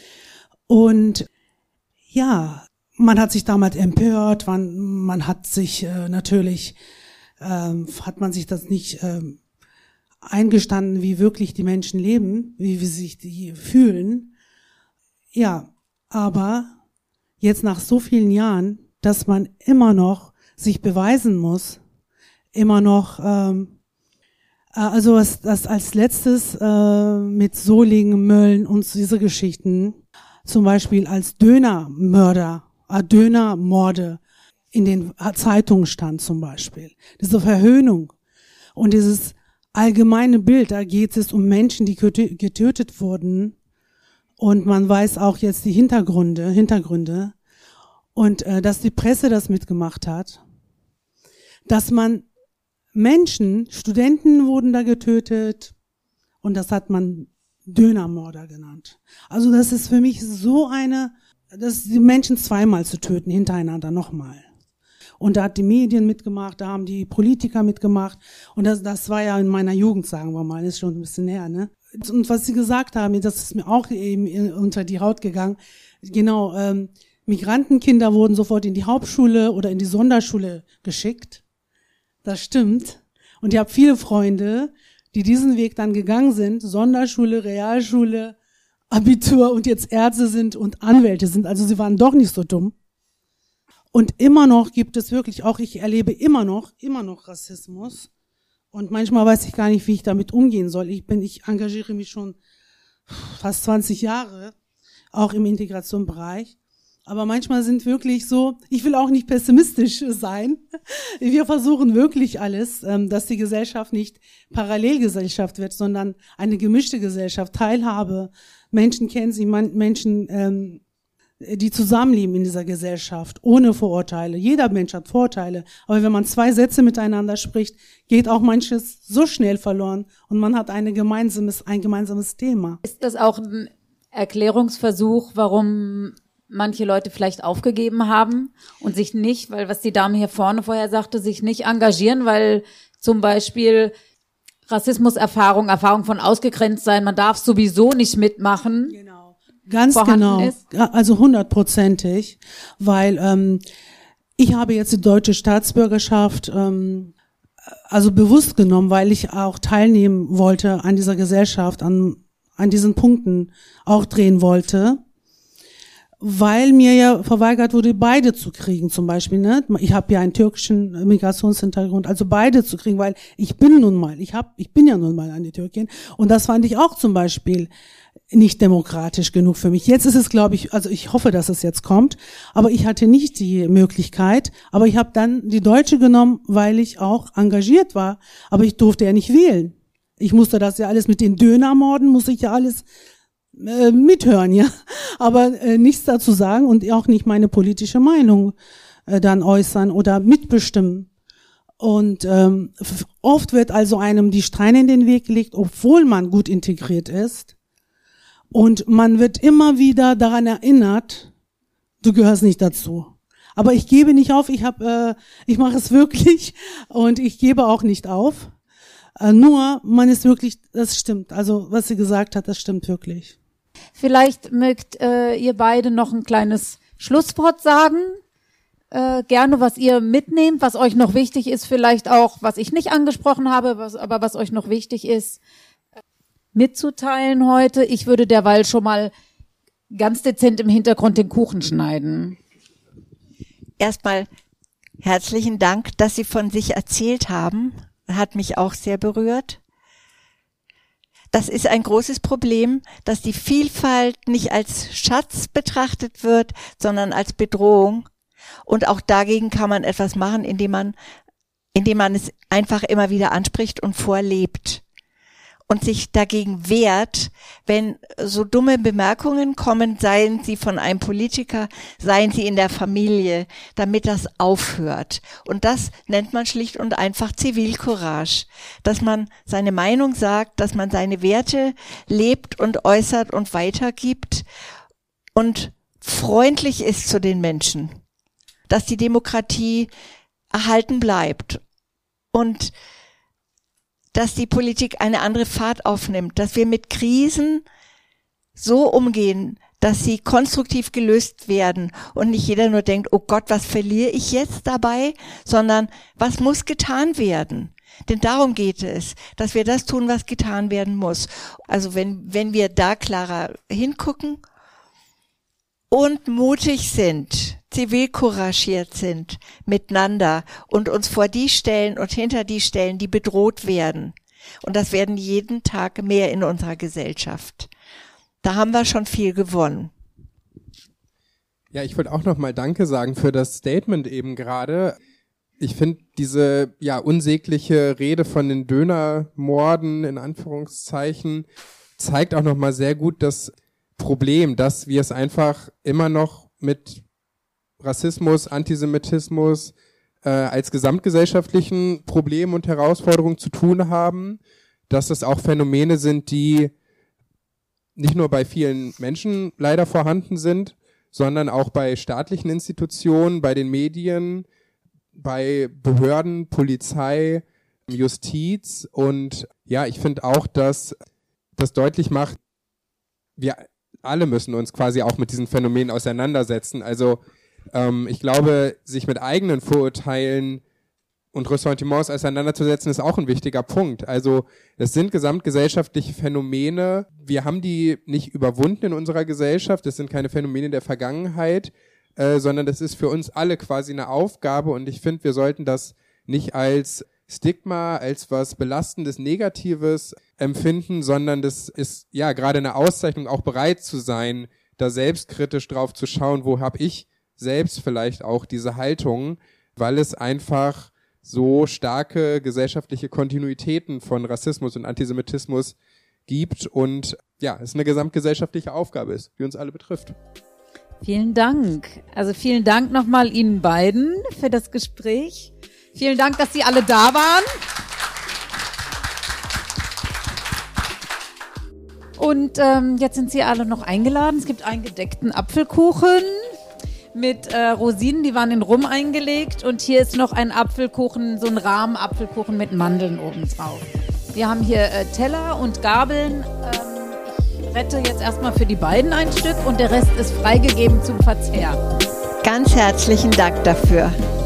Und ja, man hat sich damals empört, man hat sich natürlich, hat man sich das nicht eingestanden, wie wirklich die Menschen leben, wie sich die fühlen. Ja, aber jetzt nach so vielen Jahren, dass man immer noch sich beweisen muss, immer noch, also das als letztes mit Solingen, Mölln und diese Geschichten, zum Beispiel als Dönermorde in den Zeitungen stand zum Beispiel. Diese Verhöhnung und dieses allgemeine Bild, da geht es um Menschen, die getötet wurden, und man weiß auch jetzt die Hintergründe und dass die Presse das mitgemacht hat, dass man Menschen, Studenten wurden da getötet, und das hat man Dönermörder genannt. Also das ist für mich so dass die Menschen zweimal zu töten, hintereinander nochmal. Und da hat die Medien mitgemacht, da haben die Politiker mitgemacht, und das war ja in meiner Jugend, sagen wir mal, ist schon ein bisschen her, ne? Und was Sie gesagt haben, das ist mir auch eben unter die Haut gegangen. Genau, Migrantenkinder wurden sofort in die Hauptschule oder in die Sonderschule geschickt. Das stimmt. Und ich habe viele Freunde, die diesen Weg dann gegangen sind, Sonderschule, Realschule, Abitur und jetzt Ärzte sind und Anwälte sind. Also sie waren doch nicht so dumm. Und immer noch gibt es wirklich, auch ich erlebe immer noch Rassismus. Und manchmal weiß ich gar nicht, wie ich damit umgehen soll. Ich engagiere mich schon fast 20 Jahre, auch im Integrationsbereich. Aber manchmal sind wirklich so, ich will auch nicht pessimistisch sein. Wir versuchen wirklich alles, dass die Gesellschaft nicht Parallelgesellschaft wird, sondern eine gemischte Gesellschaft, Teilhabe. Menschen kennen sich, Menschen, die zusammenleben in dieser Gesellschaft, ohne Vorurteile. Jeder Mensch hat Vorurteile. Aber wenn man 2 Sätze miteinander spricht, geht auch manches so schnell verloren und man hat ein gemeinsames Thema. Ist das auch ein Erklärungsversuch, warum manche Leute vielleicht aufgegeben haben und sich nicht, weil was die Dame hier vorne vorher sagte, sich nicht engagieren, weil zum Beispiel Rassismuserfahrung von ausgegrenzt sein, man darf sowieso nicht mitmachen. Genau. Ganz genau. Ist? Also 100%, weil ich habe jetzt die deutsche Staatsbürgerschaft also bewusst genommen, weil ich auch teilnehmen wollte an dieser Gesellschaft, an diesen Punkten auch drehen wollte. Weil mir ja verweigert wurde, beide zu kriegen zum Beispiel. Ne? Ich habe ja einen türkischen Migrationshintergrund, also beide zu kriegen, weil ich bin ja nun mal eine Türkin. Und das fand ich auch zum Beispiel nicht demokratisch genug für mich. Jetzt ist es, glaube ich, also ich hoffe, dass es jetzt kommt, aber ich hatte nicht die Möglichkeit. Aber ich habe dann die Deutsche genommen, weil ich auch engagiert war. Aber ich durfte ja nicht wählen. Ich musste das ja alles mit den Dönermorden, muss ich ja alles mithören, ja, aber nichts dazu sagen und auch nicht meine politische Meinung dann äußern oder mitbestimmen. Und oft wird also einem die Steine in den Weg gelegt, obwohl man gut integriert ist. Und man wird immer wieder daran erinnert, du gehörst nicht dazu. Aber ich gebe nicht auf, ich mache es wirklich und ich gebe auch nicht auf. Nur, man ist wirklich, das stimmt. Also, was sie gesagt hat, das stimmt wirklich. Vielleicht mögt ihr beide noch ein kleines Schlusswort sagen. Gerne, was ihr mitnehmt, was euch noch wichtig ist, vielleicht auch, was ich nicht angesprochen habe, aber was euch noch wichtig ist, mitzuteilen heute. Ich würde derweil schon mal ganz dezent im Hintergrund den Kuchen schneiden. Erstmal herzlichen Dank, dass Sie von sich erzählt haben. Hat mich auch sehr berührt. Das ist ein großes Problem, dass die Vielfalt nicht als Schatz betrachtet wird, sondern als Bedrohung. Und auch dagegen kann man etwas machen, indem man es einfach immer wieder anspricht und vorlebt. Und sich dagegen wehrt, wenn so dumme Bemerkungen kommen, seien sie von einem Politiker, seien sie in der Familie, damit das aufhört. Und das nennt man schlicht und einfach Zivilcourage, dass man seine Meinung sagt, dass man seine Werte lebt und äußert und weitergibt und freundlich ist zu den Menschen, dass die Demokratie erhalten bleibt und dass die Politik eine andere Fahrt aufnimmt, dass wir mit Krisen so umgehen, dass sie konstruktiv gelöst werden und nicht jeder nur denkt, oh Gott, was verliere ich jetzt dabei, sondern was muss getan werden? Denn darum geht es, dass wir das tun, was getan werden muss. Also wenn wir da klarer hingucken und mutig sind, zivilcouragiert sind miteinander und uns vor die stellen und hinter die stellen, die bedroht werden. Und das werden jeden Tag mehr in unserer Gesellschaft. Da haben wir schon viel gewonnen. Ja, ich wollte auch nochmal Danke sagen für das Statement eben gerade. Ich finde diese unsägliche Rede von den Dönermorden in Anführungszeichen zeigt auch nochmal sehr gut das Problem, dass wir es einfach immer noch mit Rassismus, Antisemitismus als gesamtgesellschaftlichen Problem und Herausforderung zu tun haben, dass es auch Phänomene sind, die nicht nur bei vielen Menschen leider vorhanden sind, sondern auch bei staatlichen Institutionen, bei den Medien, bei Behörden, Polizei, Justiz. Und ja, ich finde auch, dass das deutlich macht, wir alle müssen uns quasi auch mit diesen Phänomenen auseinandersetzen. Also ich glaube, sich mit eigenen Vorurteilen und Ressentiments auseinanderzusetzen, ist auch ein wichtiger Punkt. Also es sind gesamtgesellschaftliche Phänomene. Wir haben die nicht überwunden in unserer Gesellschaft. Das sind keine Phänomene der Vergangenheit. sondern das ist für uns alle quasi eine Aufgabe und ich finde, wir sollten das nicht als Stigma, als was Belastendes, Negatives empfinden, sondern das ist ja gerade eine Auszeichnung, auch bereit zu sein, da selbstkritisch drauf zu schauen, wo habe ich selbst vielleicht auch diese Haltung, weil es einfach so starke gesellschaftliche Kontinuitäten von Rassismus und Antisemitismus gibt und ja, es eine gesamtgesellschaftliche Aufgabe ist, die uns alle betrifft. Vielen Dank. Also vielen Dank nochmal Ihnen beiden für das Gespräch. Vielen Dank, dass Sie alle da waren. Und jetzt sind Sie alle noch eingeladen. Es gibt einen gedeckten Apfelkuchen mit Rosinen, die waren in Rum eingelegt. Und hier ist noch ein Apfelkuchen, so ein Rahmenapfelkuchen mit Mandeln obendrauf. Wir haben hier Teller und Gabeln. Ich rette jetzt erstmal für die beiden ein Stück und der Rest ist freigegeben zum Verzehr. Ganz herzlichen Dank dafür.